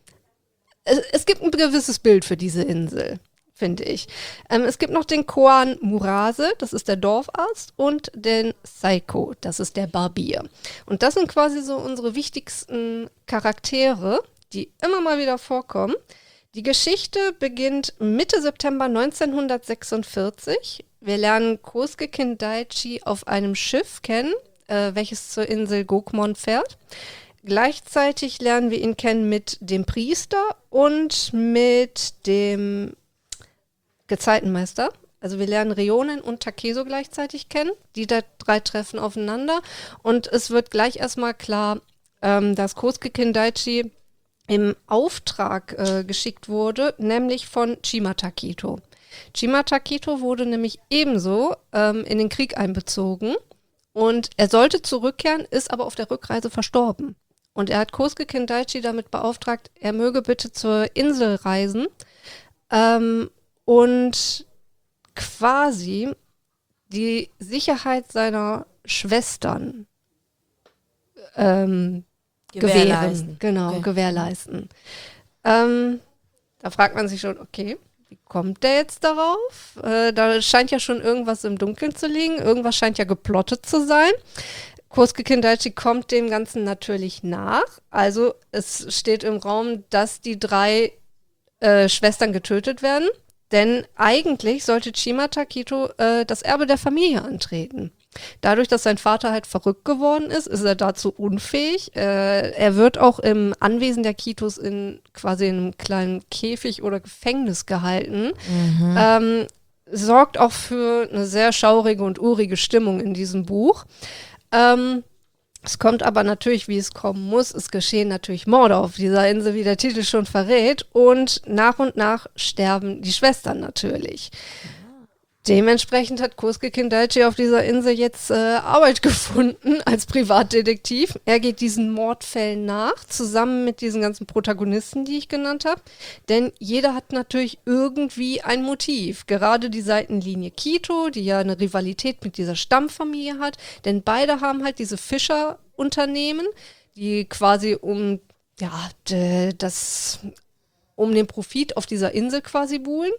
es, es gibt ein gewisses Bild für diese Insel, finde ich. Ähm, es gibt noch den Koan Murase, das ist der Dorfarzt, und den Saiko, das ist der Barbier. Und das sind quasi so unsere wichtigsten Charaktere, die immer mal wieder vorkommen. Die Geschichte beginnt Mitte September neunzehnhundertsechsundvierzig. Wir lernen Kosuke Kindaichi auf einem Schiff kennen, äh, welches zur Insel Gokmon fährt. Gleichzeitig lernen wir ihn kennen mit dem Priester und mit dem Gezeitenmeister. Also wir lernen Ryonen und Takeso gleichzeitig kennen. Die da drei treffen aufeinander. Und es wird gleich erstmal klar, ähm, dass Kosuke Kindaichi im Auftrag äh, geschickt wurde, nämlich von Shimata Kito. Shimata Kito wurde nämlich ebenso ähm, in den Krieg einbezogen und er sollte zurückkehren, ist aber auf der Rückreise verstorben. Und er hat Kosuke Kindaichi damit beauftragt, er möge bitte zur Insel reisen ähm, und quasi die Sicherheit seiner Schwestern ähm, gewähren. Genau, Okay. gewährleisten. Ähm, da fragt man sich schon, okay, wie kommt der jetzt darauf? Äh, da scheint ja schon irgendwas im Dunkeln zu liegen. Irgendwas scheint ja geplottet zu sein. Kosuke Kindaichi kommt dem Ganzen natürlich nach. Also es steht im Raum, dass die drei äh, Schwestern getötet werden. Denn eigentlich sollte Shimata Kito äh, das Erbe der Familie antreten. Dadurch, dass sein Vater halt verrückt geworden ist, ist er dazu unfähig. Äh, er wird auch im Anwesen der Kitos in quasi in einem kleinen Käfig oder Gefängnis gehalten. Mhm. Ähm, sorgt auch für eine sehr schaurige und urige Stimmung in diesem Buch. Ähm, es kommt aber natürlich, wie es kommen muss. Es geschehen natürlich Morde auf dieser Insel, wie der Titel schon verrät. Und nach und nach sterben die Schwestern natürlich. Dementsprechend hat Kosuke Kindaichi auf dieser Insel jetzt äh, Arbeit gefunden als Privatdetektiv. Er geht diesen Mordfällen nach, zusammen mit diesen ganzen Protagonisten, die ich genannt habe. Denn jeder hat natürlich irgendwie ein Motiv. Gerade die Seitenlinie Kito, die ja eine Rivalität mit dieser Stammfamilie hat. Denn beide haben halt diese Fischerunternehmen, die quasi um, ja, d- das, um den Profit auf dieser Insel quasi buhlen.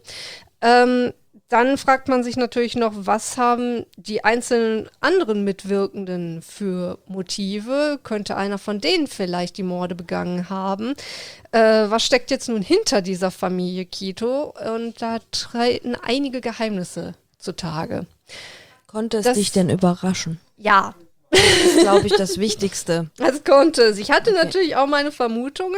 Ähm, Dann fragt man sich natürlich noch, was haben die einzelnen anderen Mitwirkenden für Motive? Könnte einer von denen vielleicht die Morde begangen haben? Äh, was steckt jetzt nun hinter dieser Familie Kito? Und da treten einige Geheimnisse zutage. Konnte es Das- dich denn überraschen? Ja, Das ist, glaube ich, das Wichtigste. es konnte es. Ich hatte Okay. natürlich auch meine Vermutungen.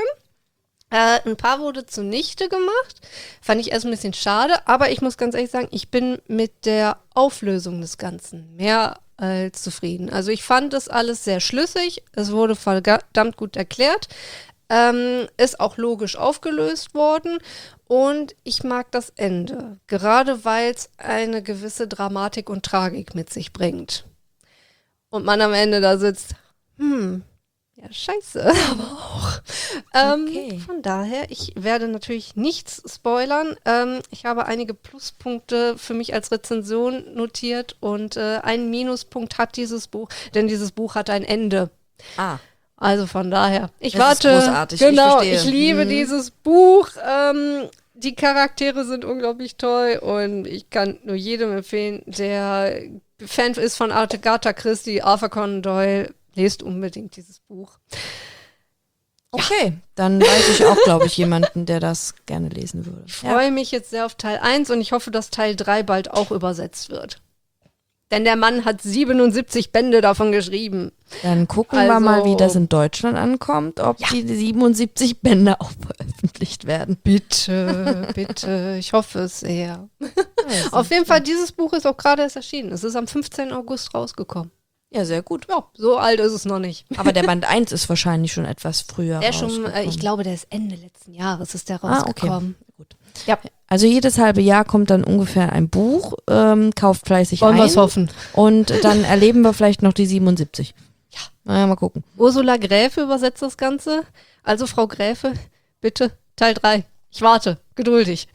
Äh, ein paar wurde zunichte gemacht. Fand ich erst ein bisschen schade, aber ich muss ganz ehrlich sagen, ich bin mit der Auflösung des Ganzen mehr als zufrieden. Also ich fand das alles sehr schlüssig. Es wurde verdammt gut erklärt. Ähm, ist auch logisch aufgelöst worden und ich mag das Ende, gerade weil es eine gewisse Dramatik und Tragik mit sich bringt. Und man am Ende da sitzt, hm, ja scheiße, aber auch. Ähm, Okay. Von daher, ich werde natürlich nichts spoilern. Ähm, ich habe einige Pluspunkte für mich als Rezension notiert und äh, einen Minuspunkt hat dieses Buch, denn dieses Buch hat ein Ende. Ah, Also von daher, ich Das ist warte. großartig, ich Genau, verstehe. ich, liebe Mhm. dieses Buch. Ähm, die Charaktere sind unglaublich toll und ich kann nur jedem empfehlen, der Fan ist von Agatha Christie, Arthur Conan Doyle, lest unbedingt dieses Buch. okay. Dann weiß ich auch, glaube ich, jemanden, der das gerne lesen würde. Ich freue mich jetzt sehr auf Teil eins und ich hoffe, dass Teil drei bald auch übersetzt wird. Denn der Mann hat siebenundsiebzig Bände davon geschrieben. Dann gucken wir Also- mal, wie das in Deutschland ankommt, ob Ja. die siebenundsiebzig Bände auch veröffentlicht werden. Bitte, bitte, ich hoffe es sehr. Also, Auf jeden Fall, dieses Buch ist auch gerade erst erschienen. Es ist am fünfzehnten August rausgekommen. Ja, sehr gut. Ja, so alt ist es noch nicht. Aber der Band eins ist wahrscheinlich schon etwas früher Der schon, äh, rausgekommen. ich glaube, der ist Ende letzten Jahres ist der Ah, rausgekommen. okay. Gut. Ja, Also jedes halbe Jahr kommt dann ungefähr ein Buch, ähm, kauft fleißig wollen wir ein es hoffen. und dann erleben wir vielleicht noch die siebenundsiebzig. Ja. Naja, mal gucken. Ursula Gräfe übersetzt das Ganze. Also, Frau Gräfe, bitte, Teil drei. Ich warte, geduldig.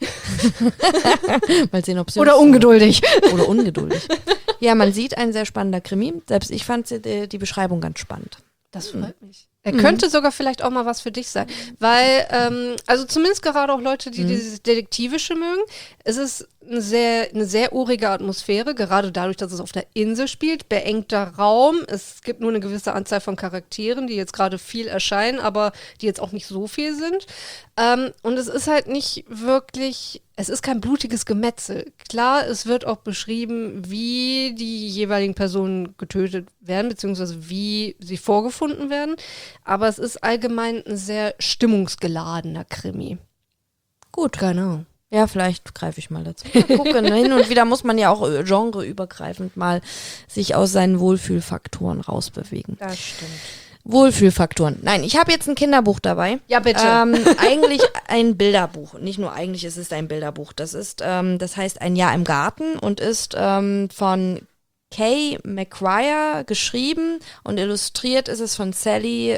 Mal sehen, ob sie Oder uns- ungeduldig. Oder ungeduldig. Ja, man sieht, ein sehr spannender Krimi. Selbst ich fand die, die Beschreibung ganz spannend. Das freut mich. Er könnte sogar vielleicht auch mal was für dich sein. Weil, ähm, also zumindest gerade auch Leute, die dieses Detektivische mögen, es ist eine sehr, eine sehr urige Atmosphäre, gerade dadurch, dass es auf der Insel spielt, beengter Raum. Es gibt nur eine gewisse Anzahl von Charakteren, die jetzt gerade viel erscheinen, aber die jetzt auch nicht so viel sind. Ähm, und es ist halt nicht wirklich, es ist kein blutiges Gemetzel. Klar, es wird auch beschrieben, wie die jeweiligen Personen getötet werden, beziehungsweise wie sie vorgefunden werden. Aber es ist allgemein ein sehr stimmungsgeladener Krimi. Gut. Genau. Ja, vielleicht greife ich mal dazu. Mal gucken. Hin und wieder muss man ja auch äh, genreübergreifend mal sich aus seinen Wohlfühlfaktoren rausbewegen. Das stimmt. Wohlfühlfaktoren. Nein, ich habe jetzt ein Kinderbuch dabei. Ja, bitte. Ähm, eigentlich ein Bilderbuch. Nicht nur eigentlich, es ist ein Bilderbuch. Das ist, ähm, das heißt Ein Jahr im Garten und ist ähm, von Kay McGuire geschrieben und illustriert ist es von Sally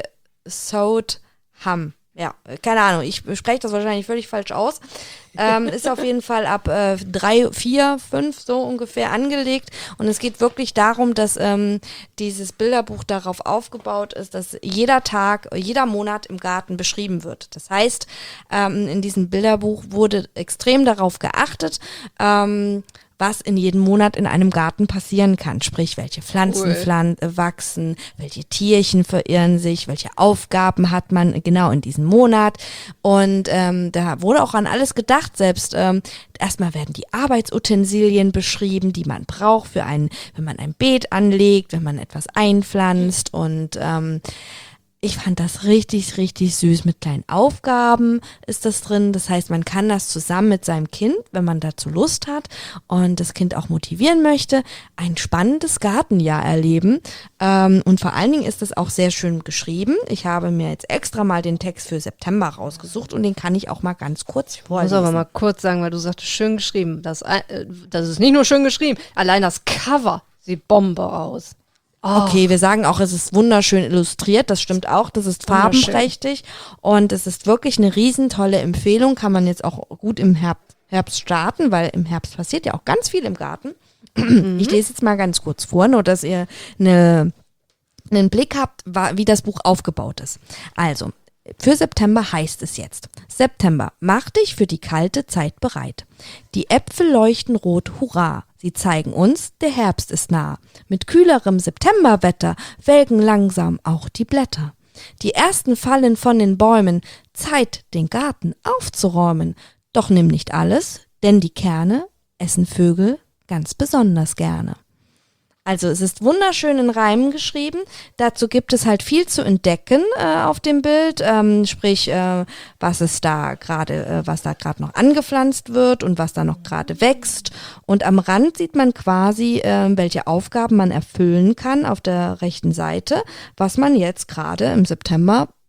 Sotham. Ja, keine Ahnung, ich spreche das wahrscheinlich völlig falsch aus. Ähm, ist auf jeden Fall ab äh, drei, vier, fünf so ungefähr angelegt. Und es geht wirklich darum, dass ähm, dieses Bilderbuch darauf aufgebaut ist, dass jeder Tag, jeder Monat im Garten beschrieben wird. Das heißt, ähm, in diesem Bilderbuch wurde extrem darauf geachtet, ähm, was in jedem Monat in einem Garten passieren kann. Sprich, welche Pflanzen Cool. pflan äh, wachsen, welche Tierchen verirren sich, welche Aufgaben hat man genau in diesem Monat. Und ähm, da wurde auch an alles gedacht. Selbst ähm, erstmal werden die Arbeitsutensilien beschrieben, die man braucht für ein, wenn man ein Beet anlegt, wenn man etwas einpflanzt. Und ähm, ich fand das richtig, richtig süß. Mit kleinen Aufgaben ist das drin. Das heißt, man kann das zusammen mit seinem Kind, wenn man dazu Lust hat und das Kind auch motivieren möchte, ein spannendes Gartenjahr erleben. Ähm, und vor allen Dingen ist das auch sehr schön geschrieben. Ich habe mir jetzt extra mal den Text für September rausgesucht und den kann ich auch mal ganz kurz Ich muss vorlesen. aber mal kurz sagen, weil du sagtest, schön geschrieben. Das, äh, das ist nicht nur schön geschrieben, allein das Cover sieht Bombe aus. Oh, Okay, wir sagen auch, es ist wunderschön illustriert, das stimmt auch, das ist Wunderschön. farbenprächtig und es ist wirklich eine riesentolle Empfehlung, kann man jetzt auch gut im Herbst, Herbst starten, weil im Herbst passiert ja auch ganz viel im Garten. Ich lese jetzt mal ganz kurz vor, nur dass ihr eine, einen Blick habt, wa- wie das Buch aufgebaut ist. Also, für September heißt es jetzt: September, mach dich für die kalte Zeit bereit. Die Äpfel leuchten rot, hurra. Sie zeigen uns, der Herbst ist nah. Mit kühlerem Septemberwetter welken langsam auch die Blätter. Die ersten fallen von den Bäumen, Zeit, den Garten aufzuräumen. Doch nimm nicht alles, denn die Kerne essen Vögel ganz besonders gerne. Also es ist wunderschön in Reimen geschrieben. Dazu gibt es halt viel zu entdecken äh, auf dem Bild, ähm, sprich äh, was es da gerade, äh, was da gerade noch angepflanzt wird und was da noch gerade wächst. Und am Rand sieht man quasi, äh, welche Aufgaben man erfüllen kann auf der rechten Seite, was man jetzt gerade im September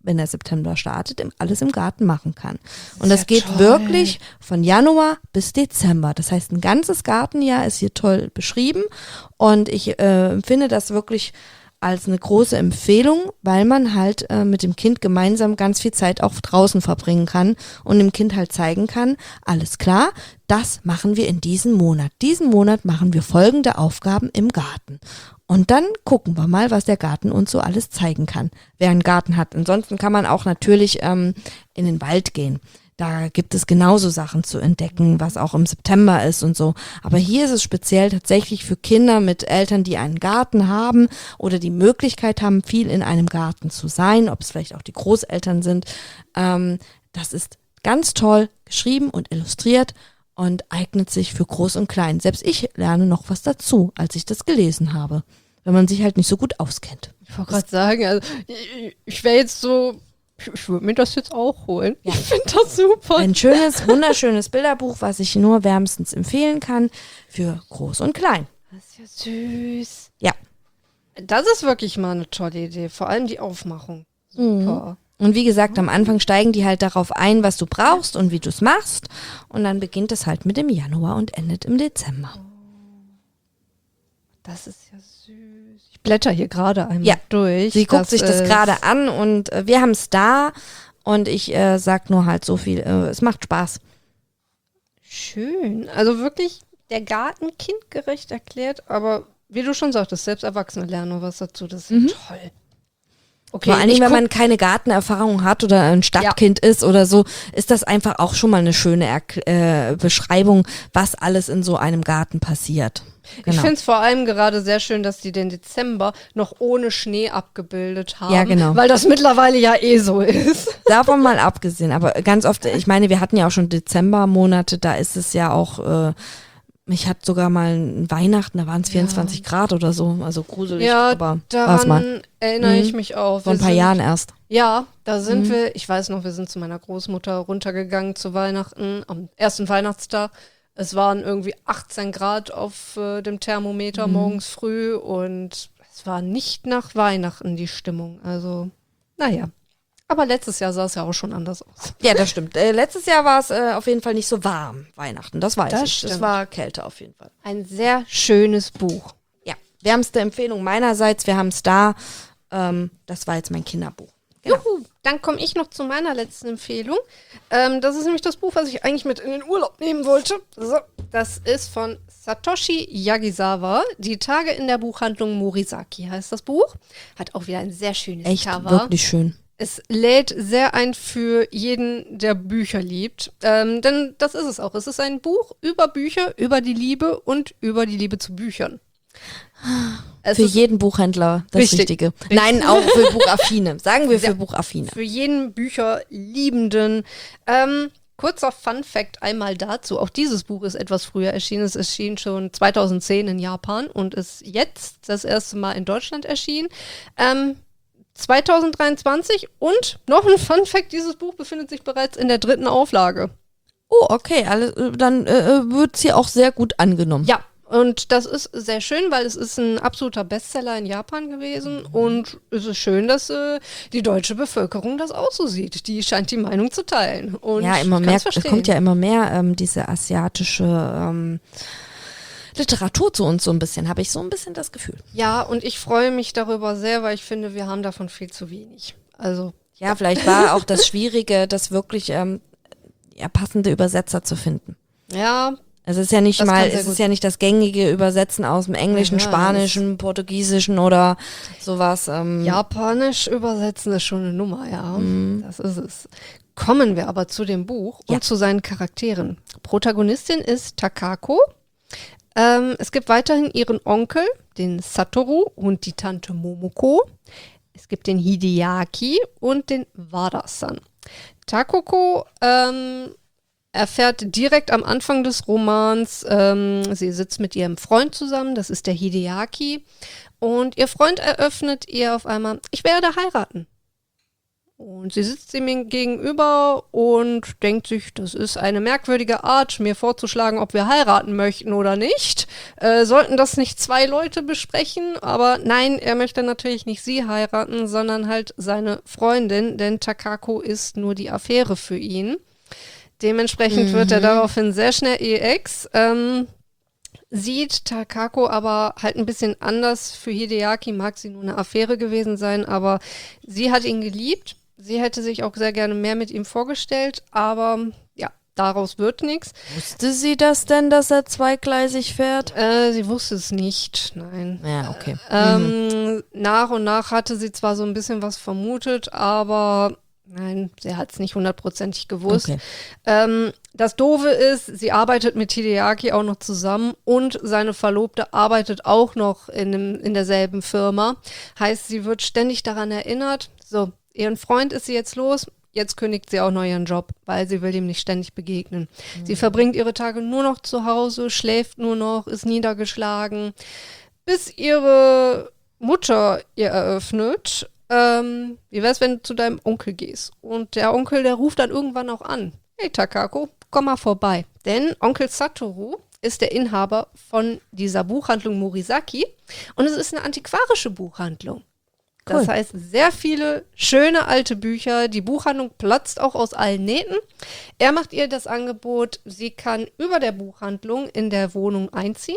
wenn der September startet, im, alles im Garten machen kann. Und Sehr das geht toll. wirklich von Januar bis Dezember. Das heißt, ein ganzes Gartenjahr ist hier toll beschrieben und ich äh, finde das wirklich als eine große Empfehlung, weil man halt äh, mit dem Kind gemeinsam ganz viel Zeit auch draußen verbringen kann und dem Kind halt zeigen kann, alles klar, das machen wir in diesem Monat. Diesen Monat machen wir folgende Aufgaben im Garten. Und dann gucken wir mal, was der Garten uns so alles zeigen kann, wer einen Garten hat. Ansonsten kann man auch natürlich ähm, in den Wald gehen. Da gibt es genauso Sachen zu entdecken, was auch im September ist und so. Aber hier ist es speziell tatsächlich für Kinder mit Eltern, die einen Garten haben oder die Möglichkeit haben, viel in einem Garten zu sein, ob es vielleicht auch die Großeltern sind. Ähm, das ist ganz toll geschrieben und illustriert und eignet sich für Groß und Klein. Selbst ich lerne noch was dazu, als ich das gelesen habe, wenn man sich halt nicht so gut auskennt. Ich wollte gerade sagen, also ich, ich wäre jetzt so, ich, ich würde mir das jetzt auch holen. Ja. Ich finde das super. Ein schönes, wunderschönes Bilderbuch, was ich nur wärmstens empfehlen kann für Groß und Klein. Das ist ja süß. Ja. Das ist wirklich mal eine tolle Idee. Vor allem die Aufmachung. Super. Und wie gesagt, am Anfang steigen die halt darauf ein, was du brauchst und wie du es machst. Und dann beginnt es halt mit dem Januar und endet im Dezember. Das ist ja süß. Ich blätter hier gerade einmal Ja, durch. Sie guckt sich das ist- gerade an und äh, wir haben es da. Und ich äh, sag nur halt so viel, äh, es macht Spaß. Schön. Also wirklich der Garten kindgerecht erklärt, aber wie du schon sagtest, selbst Erwachsene lernen noch was dazu. Das ist ja Mhm. toll. Okay, Vor allen ich Dingen, wenn guck- man keine Gartenerfahrung hat oder ein Stadtkind ist oder so, ist das einfach auch schon mal eine schöne Erk- äh, Beschreibung, was alles in so einem Garten passiert. Ich Genau. finde es vor allem gerade sehr schön, dass die den Dezember noch ohne Schnee abgebildet haben. Ja, genau. Weil das mittlerweile ja eh so ist. Davon mal abgesehen, aber ganz oft, ich meine, wir hatten ja auch schon Dezembermonate, da ist es ja auch, äh, ich hatte sogar mal ein Weihnachten, da waren es vierundzwanzig Grad oder so, also gruselig, Ja, aber war es mal. daran erinnere ich Mhm. mich auch. Vor ein Wir paar sind- Jahren erst. Ja, da sind Mhm. wir, ich weiß noch, wir sind zu meiner Großmutter runtergegangen zu Weihnachten, am ersten Weihnachtstag. Es waren irgendwie achtzehn Grad auf äh, dem Thermometer Mhm. morgens früh und es war nicht nach Weihnachten die Stimmung. Also, naja. Aber letztes Jahr sah es ja auch schon anders aus. Ja, das stimmt. Äh, letztes Jahr war es äh, auf jeden Fall nicht so warm, Weihnachten, das weiß Das ich. Das stimmt. war kälter auf jeden Fall. Ein sehr schönes Buch. Ja, wärmste Empfehlung meinerseits, wir haben es da. Ähm, das war jetzt mein Kinderbuch. Genau. Juhu, dann komme ich noch zu meiner letzten Empfehlung. Ähm, das ist nämlich das Buch, was ich eigentlich mit in den Urlaub nehmen wollte. So, das ist von Satoshi Yagisawa. Die Tage in der Buchhandlung Morisaki heißt das Buch. Hat auch wieder ein sehr schönes Echt, Cover. wirklich schön. Es lädt sehr ein für jeden, der Bücher liebt. Ähm, denn das ist es auch. Es ist ein Buch über Bücher, über die Liebe und über die Liebe zu Büchern. Es Für ist jeden Buchhändler das Richtig. Richtige. Nein, auch für Buchaffine. Sagen wir für Ja. Buchaffine. für jeden Bücherliebenden. Ähm, kurzer Fun-Fact einmal dazu. Auch dieses Buch ist etwas früher erschienen. Es erschien schon zweitausendzehn in Japan und ist jetzt das erste Mal in Deutschland erschienen. Ähm, zweitausenddreiundzwanzig und noch ein Fun-Fact, dieses Buch befindet sich bereits in der dritten Auflage. Oh, okay, alles, äh, dann äh, wird sie auch sehr gut angenommen. Ja, und das ist sehr schön, weil es ist ein absoluter Bestseller in Japan gewesen und es ist schön, dass äh, die deutsche Bevölkerung das auch so sieht. Die scheint die Meinung zu teilen. Und Ja, immer ich mehr, kann's es verstehen. kommt ja immer mehr ähm, diese asiatische ähm, Literatur zu uns so ein bisschen, habe ich so ein bisschen das Gefühl. Ja, und ich freue mich darüber sehr, weil ich finde, wir haben davon viel zu wenig. Also, Ja, vielleicht war auch das Schwierige, das wirklich ähm, ja, passende Übersetzer zu finden. ja, Es ist ja nicht Das mal, kann sehr es gut ist ja nicht das gängige Übersetzen aus dem Englischen, Ja, Spanischen, Portugiesischen oder sowas. Ähm, Japanisch übersetzen ist schon eine Nummer, ja. Das ist es. Kommen wir aber zu dem Buch Ja. und zu seinen Charakteren. Protagonistin ist Takako. Ähm, es gibt weiterhin ihren Onkel, den Satoru, und die Tante Momoko. Es gibt den Hideaki und den Wada-san. Takako ähm, erfährt direkt am Anfang des Romans, ähm, sie sitzt mit ihrem Freund zusammen, das ist der Hideaki. Und ihr Freund eröffnet ihr auf einmal, ich werde heiraten. Und sie sitzt ihm gegenüber und denkt sich, das ist eine merkwürdige Art, mir vorzuschlagen, ob wir heiraten möchten oder nicht. Äh, sollten das nicht zwei Leute besprechen? Aber nein, er möchte natürlich nicht sie heiraten, sondern halt seine Freundin, denn Takako ist nur die Affäre für ihn. Dementsprechend mhm. wird er daraufhin sehr schnell ihr Ex. Ähm, sieht Takako aber halt ein bisschen anders. Für Hideaki mag sie nur eine Affäre gewesen sein, aber sie hat ihn geliebt. Sie hätte sich auch sehr gerne mehr mit ihm vorgestellt, aber ja, daraus wird nichts. Wusste sie das denn, dass er zweigleisig fährt? Äh, sie wusste es nicht, nein. Ja, okay. Ähm, mhm. Nach und nach hatte sie zwar so ein bisschen was vermutet, aber nein, sie hat es nicht hundertprozentig gewusst. Okay. Ähm, das Doofe ist, sie arbeitet mit Hideaki auch noch zusammen und seine Verlobte arbeitet auch noch in, dem, in derselben Firma. Heißt, sie wird ständig daran erinnert, so, ihren Freund ist sie jetzt los, jetzt kündigt sie auch noch ihren Job, weil sie will ihm nicht ständig begegnen. Mhm. Sie verbringt ihre Tage nur noch zu Hause, schläft nur noch, ist niedergeschlagen, bis ihre Mutter ihr eröffnet, ähm, wie wär's, wenn du zu deinem Onkel gehst? Und der Onkel, der ruft dann irgendwann auch an. Hey Takako, komm mal vorbei. Denn Onkel Satoru ist der Inhaber von dieser Buchhandlung Morisaki und es ist eine antiquarische Buchhandlung. Cool. Das heißt, sehr viele schöne alte Bücher. Die Buchhandlung platzt auch aus allen Nähten. Er macht ihr das Angebot, sie kann über der Buchhandlung in der Wohnung einziehen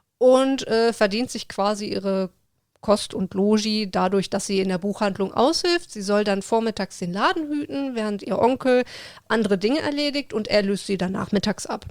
und äh, verdient sich quasi ihre Kost und Logi dadurch, dass sie in der Buchhandlung aushilft. Sie soll dann vormittags den Laden hüten, während ihr Onkel andere Dinge erledigt und er löst sie dann nachmittags ab.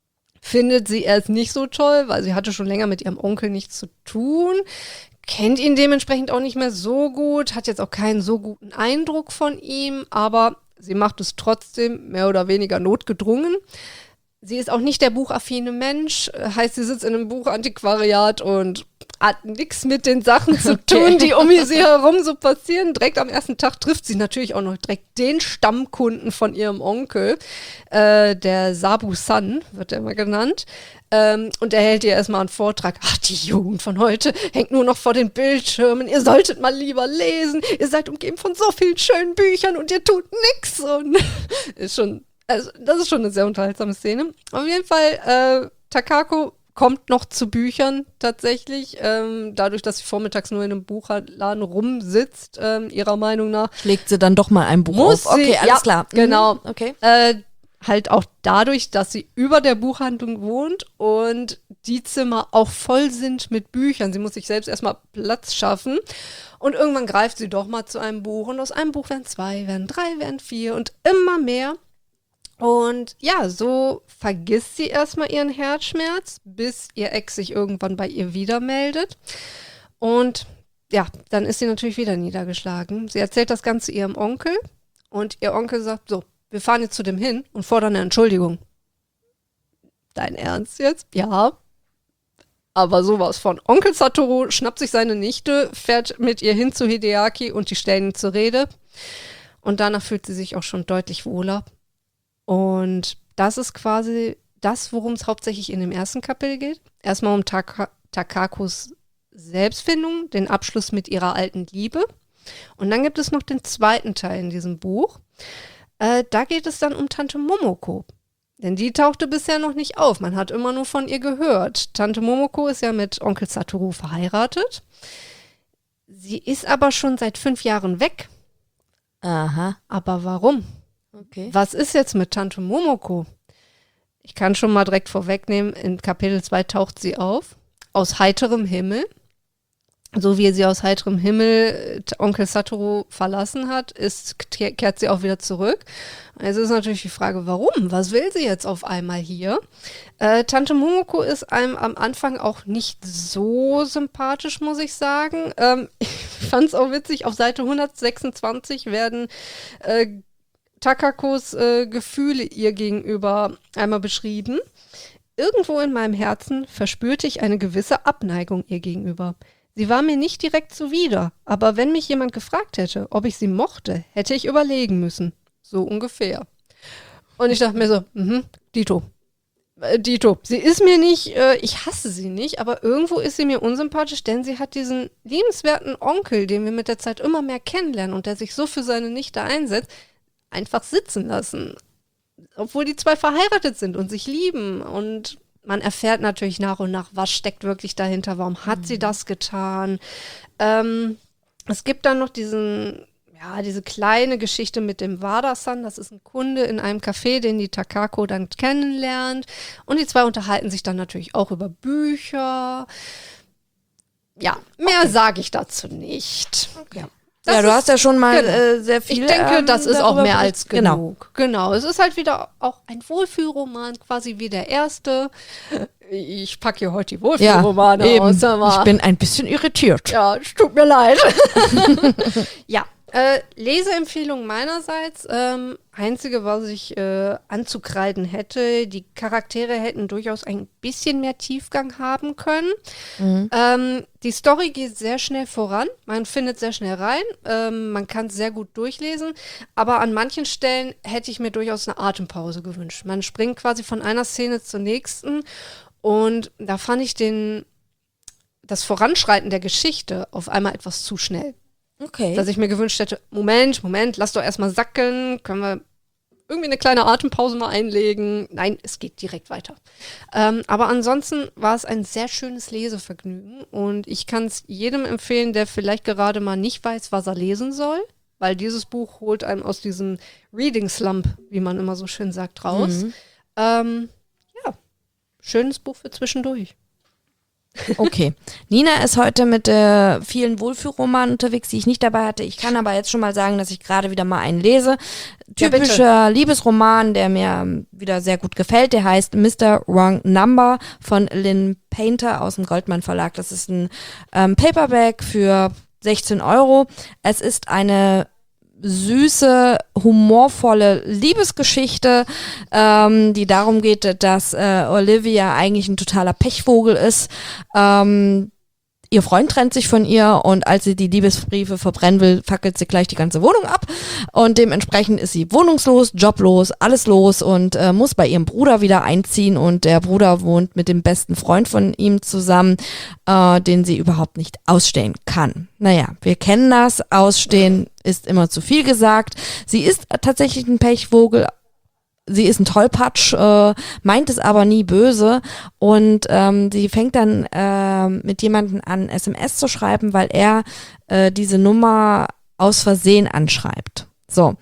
Findet sie erst nicht so toll, weil sie hatte schon länger mit ihrem Onkel nichts zu tun. Kennt ihn dementsprechend auch nicht mehr so gut, hat jetzt auch keinen so guten Eindruck von ihm, aber sie macht es trotzdem mehr oder weniger notgedrungen. Sie ist auch nicht der buchaffine Mensch, heißt, sie sitzt in einem Buchantiquariat und hat nichts mit den Sachen zu tun, die um sie herum so passieren. Direkt am ersten Tag trifft sie natürlich auch noch direkt den Stammkunden von ihrem Onkel, äh, der Sabu-san, wird er immer genannt. Ähm, und er hält ihr erstmal einen Vortrag. Ach, die Jugend von heute hängt nur noch vor den Bildschirmen. Ihr solltet mal lieber lesen. Ihr seid umgeben von so vielen schönen Büchern und ihr tut nichts. Und ist schon, also das ist schon eine sehr unterhaltsame Szene. Auf jeden Fall, äh, Takako kommt noch zu Büchern tatsächlich, ähm, dadurch, dass sie vormittags nur in einem Buchladen rumsitzt, ähm, ihrer Meinung nach. Schlägt sie dann doch mal ein Buch Muss auf? Okay, sie, alles ja, klar. Genau. Mhm. Okay. Äh, halt auch dadurch, dass sie über der Buchhandlung wohnt und die Zimmer auch voll sind mit Büchern. Sie muss sich selbst erstmal Platz schaffen. Und irgendwann greift sie doch mal zu einem Buch. Und aus einem Buch werden zwei, werden drei, werden vier und immer mehr. Und ja, so vergisst sie erstmal ihren Herzschmerz, bis ihr Ex sich irgendwann bei ihr wieder meldet. Und ja, dann ist sie natürlich wieder niedergeschlagen. Sie erzählt das Ganze ihrem Onkel und ihr Onkel sagt, so, wir fahren jetzt zu dem hin und fordern eine Entschuldigung. Dein Ernst jetzt? Ja. Aber sowas von. Onkel Satoru schnappt sich seine Nichte, fährt mit ihr hin zu Hideaki und die stellen ihn zur Rede. Und danach fühlt sie sich auch schon deutlich wohler. Und das ist quasi das, worum es hauptsächlich in dem ersten Kapitel geht. Erstmal um Taka- Takakos Selbstfindung, den Abschluss mit ihrer alten Liebe. Und dann gibt es noch den zweiten Teil in diesem Buch. Äh, da geht es dann um Tante Momoko. Denn die tauchte bisher noch nicht auf. Man hat immer nur von ihr gehört. Tante Momoko ist ja mit Onkel Satoru verheiratet. Sie ist aber schon seit fünf Jahren weg. Aha. Aber warum? Okay. Was ist jetzt mit Tante Momoko? Ich kann schon mal direkt vorwegnehmen, in Kapitel zwei taucht sie auf, aus heiterem Himmel. So wie sie aus heiterem Himmel Onkel Satoru verlassen hat, ist, kehrt sie auch wieder zurück. Also ist natürlich die Frage, warum? Was will sie jetzt auf einmal hier? Äh, Tante Momoko ist einem am Anfang auch nicht so sympathisch, muss ich sagen. Ähm, ich fand es auch witzig, auf Seite hundertsechsundzwanzig werden äh, Takakos äh, Gefühle ihr gegenüber einmal beschrieben. Irgendwo in meinem Herzen verspürte ich eine gewisse Abneigung ihr gegenüber. Sie war mir nicht direkt zuwider, aber wenn mich jemand gefragt hätte, ob ich sie mochte, hätte ich überlegen müssen. So ungefähr. Und ich dachte mir so, mhm, Dito. Äh, Dito. Sie ist mir nicht, äh, ich hasse sie nicht, aber irgendwo ist sie mir unsympathisch, denn sie hat diesen liebenswerten Onkel, den wir mit der Zeit immer mehr kennenlernen und der sich so für seine Nichte einsetzt, einfach sitzen lassen. Obwohl die zwei verheiratet sind und sich lieben. Und man erfährt natürlich nach und nach, was steckt wirklich dahinter, warum hat mhm. sie das getan. Ähm, es gibt dann noch diesen, ja, diese kleine Geschichte mit dem Wada-san. Das ist ein Kunde in einem Café, den die Takako dann kennenlernt. Und die zwei unterhalten sich dann natürlich auch über Bücher. Ja, mehr okay. sage ich dazu nicht. Okay. Ja. Das ja, du ist, hast ja schon mal genau. äh, sehr viel. Ich denke, ähm, das ist auch mehr als genau. genug. Genau, es ist halt wieder auch ein Wohlfühlroman, quasi wie der erste. Ich packe hier heute die Wohlfühlromane ja, aus. Ich bin ein bisschen irritiert. Ja, es tut mir leid. Ja, äh, Leseempfehlung meinerseits. Ähm, einzige, was ich äh, anzukreiden hätte, die Charaktere hätten durchaus ein bisschen mehr Tiefgang haben können. Mhm. Ähm, die Story geht sehr schnell voran. Man findet sehr schnell rein. Ähm, man kann es sehr gut durchlesen. Aber an manchen Stellen hätte ich mir durchaus eine Atempause gewünscht. Man springt quasi von einer Szene zur nächsten. Und da fand ich den, das Voranschreiten der Geschichte auf einmal etwas zu schnell. Okay. Dass ich mir gewünscht hätte, Moment, Moment, lass doch erstmal sacken, können wir irgendwie eine kleine Atempause mal einlegen. Nein, es geht direkt weiter. Ähm, aber ansonsten war es ein sehr schönes Lesevergnügen und ich kann es jedem empfehlen, der vielleicht gerade mal nicht weiß, was er lesen soll, weil dieses Buch holt einem aus diesem Reading Slump, wie man immer so schön sagt, raus. Mhm. Ähm, ja, schönes Buch für zwischendurch. Okay. Nina ist heute mit äh, vielen Wohlfühlromanen unterwegs, die ich nicht dabei hatte. Ich kann aber jetzt schon mal sagen, dass ich gerade wieder mal einen lese. Typischer ja, Liebesroman, der mir wieder sehr gut gefällt. Der heißt Mister Wrong Number von Lynn Painter aus dem Goldmann Verlag. Das ist ein ähm, Paperback für sechzehn Euro. Es ist eine süße, humorvolle Liebesgeschichte, ähm, die darum geht, dass äh, Olivia eigentlich ein totaler Pechvogel ist. Ähm, ihr Freund trennt sich von ihr und als sie die Liebesbriefe verbrennen will, fackelt sie gleich die ganze Wohnung ab und dementsprechend ist sie wohnungslos, joblos, alles los und äh, muss bei ihrem Bruder wieder einziehen und der Bruder wohnt mit dem besten Freund von ihm zusammen, äh, den sie überhaupt nicht ausstehen kann. Naja, wir kennen das, ausstehen ist immer zu viel gesagt. Sie ist tatsächlich ein Pechvogel. Sie ist ein Tollpatsch, äh, meint es aber nie böse und ähm, sie fängt dann äh, mit jemandem an, S M S zu schreiben, weil er äh, diese Nummer aus Versehen anschreibt. So,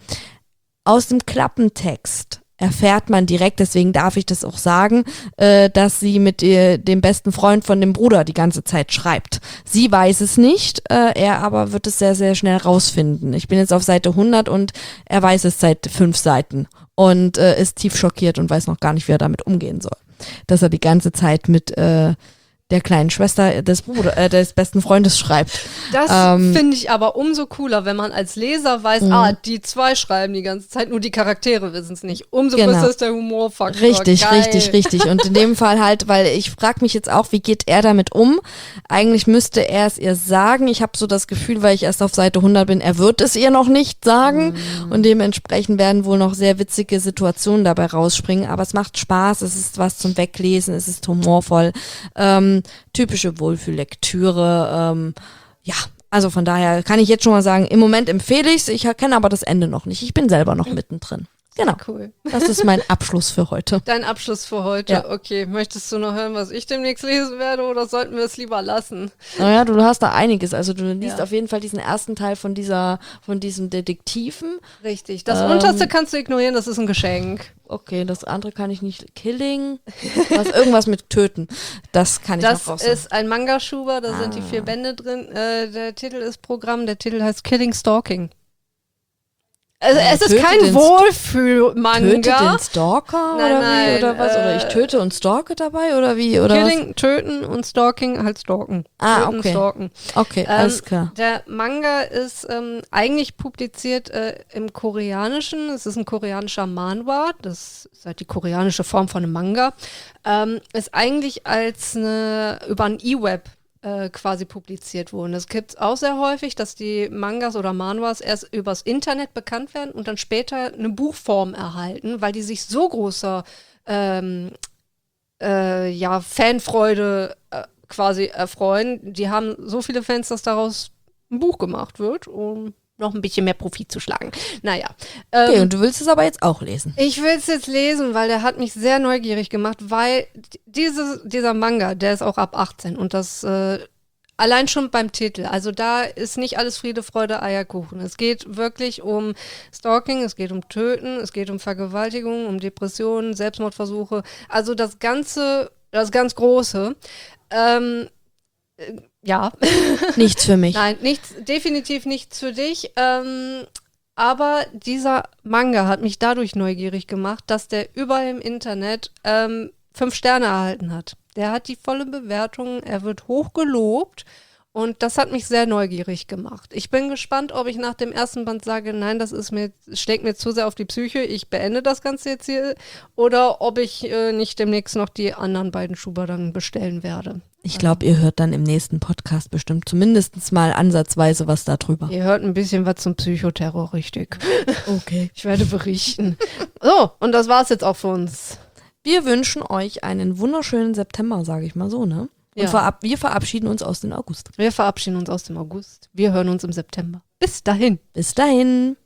aus dem Klappentext erfährt man direkt, deswegen darf ich das auch sagen, äh, dass sie mit ihr, dem besten Freund von dem Bruder die ganze Zeit schreibt. Sie weiß es nicht, äh, er aber wird es sehr, sehr schnell rausfinden. Ich bin jetzt auf Seite hundert und er weiß es seit fünf Seiten und äh, ist tief schockiert und weiß noch gar nicht, wie er damit umgehen soll. Dass er die ganze Zeit mit äh, der kleinen Schwester des Bruder, äh, des besten Freundes schreibt. Das ähm, finde ich aber umso cooler, wenn man als Leser weiß, mh. ah, die zwei schreiben die ganze Zeit, nur die Charaktere wissen es nicht. Umso genau. größer ist der Humorfaktor. Richtig, Geil. richtig, richtig. Und in dem Fall halt, weil ich frage mich jetzt auch, wie geht er damit um? Eigentlich müsste er es ihr sagen. Ich habe so das Gefühl, weil ich erst auf Seite hundert bin, er wird es ihr noch nicht sagen. Mhm. Und dementsprechend werden wohl noch sehr witzige Situationen dabei rausspringen. Aber es macht Spaß, es ist was zum Weglesen, es ist humorvoll. Ähm, typische Wohlfühllektüre, ähm, ja, also von daher kann ich jetzt schon mal sagen, im Moment empfehle ich es, ich kenne aber das Ende noch nicht, ich bin selber noch mittendrin. Genau, cool. Das ist mein Abschluss für heute. Dein Abschluss für heute, ja. Okay. Möchtest du noch hören, was ich demnächst lesen werde oder sollten wir es lieber lassen? Naja, du hast da einiges, also du liest ja. auf jeden Fall diesen ersten Teil von dieser, von diesem Detektiven. Richtig, das ähm, unterste kannst du ignorieren, das ist ein Geschenk. Okay, das andere kann ich nicht. Killing, was irgendwas mit Töten. Das kann ich das noch raus sagen. Das ist ein Manga-Schuber, da ah. sind die vier Bände drin. Äh, der Titel ist Programm, der Titel heißt Killing Stalking. Also ja, es ist kein Wohlfühl-Manga. Töte den Stalker nein, oder nein, wie? Oder was? Äh, oder ich töte und stalke dabei oder wie? Oder Killing, was? töten und Stalking halt stalken. Ah, töten, okay. Stalken. Okay, ähm, alles klar. Der Manga ist ähm, eigentlich publiziert äh, im Koreanischen. Es ist ein koreanischer Manhwa. Das ist halt die koreanische Form von einem Manga. Ähm, ist eigentlich als eine über ein E-Web Äh, quasi publiziert wurden. Das gibt es auch sehr häufig, dass die Mangas oder Manhwas erst übers Internet bekannt werden und dann später eine Buchform erhalten, weil die sich so großer ähm, äh, ja, Fanfreude äh, quasi erfreuen. Die haben so viele Fans, dass daraus ein Buch gemacht wird, um noch ein bisschen mehr Profit zu schlagen. Naja. Ähm, Okay, und du willst es aber jetzt auch lesen. Ich will es jetzt lesen, weil der hat mich sehr neugierig gemacht, weil diese, dieser Manga, der ist auch ab achtzehn und das äh, allein schon beim Titel. Also da ist nicht alles Friede, Freude, Eierkuchen. Es geht wirklich um Stalking, es geht um Töten, es geht um Vergewaltigung, um Depressionen, Selbstmordversuche. Also das Ganze, das ganz Große. Ähm, äh, ja. Nichts für mich. Nein, nichts, definitiv nichts für dich. Ähm, aber dieser Manga hat mich dadurch neugierig gemacht, dass der überall im Internet ähm, fünf Sterne erhalten hat. Der hat die volle Bewertung, er wird hoch gelobt und das hat mich sehr neugierig gemacht. Ich bin gespannt, ob ich nach dem ersten Band sage, nein, das ist mir, schlägt mir zu sehr auf die Psyche, ich beende das Ganze jetzt hier, oder ob ich äh, nicht demnächst noch die anderen beiden Schuber dann bestellen werde. Ich glaube, ihr hört dann im nächsten Podcast bestimmt zumindest mal ansatzweise was darüber. Ihr hört ein bisschen was zum Psychoterror, richtig. Okay. Ich werde berichten. So, und das war's jetzt auch für uns. Wir wünschen euch einen wunderschönen September, sage ich mal so, ne? Und Ja. verab- wir verabschieden uns aus dem August. Wir verabschieden uns aus dem August. Wir hören uns im September. Bis dahin. Bis dahin.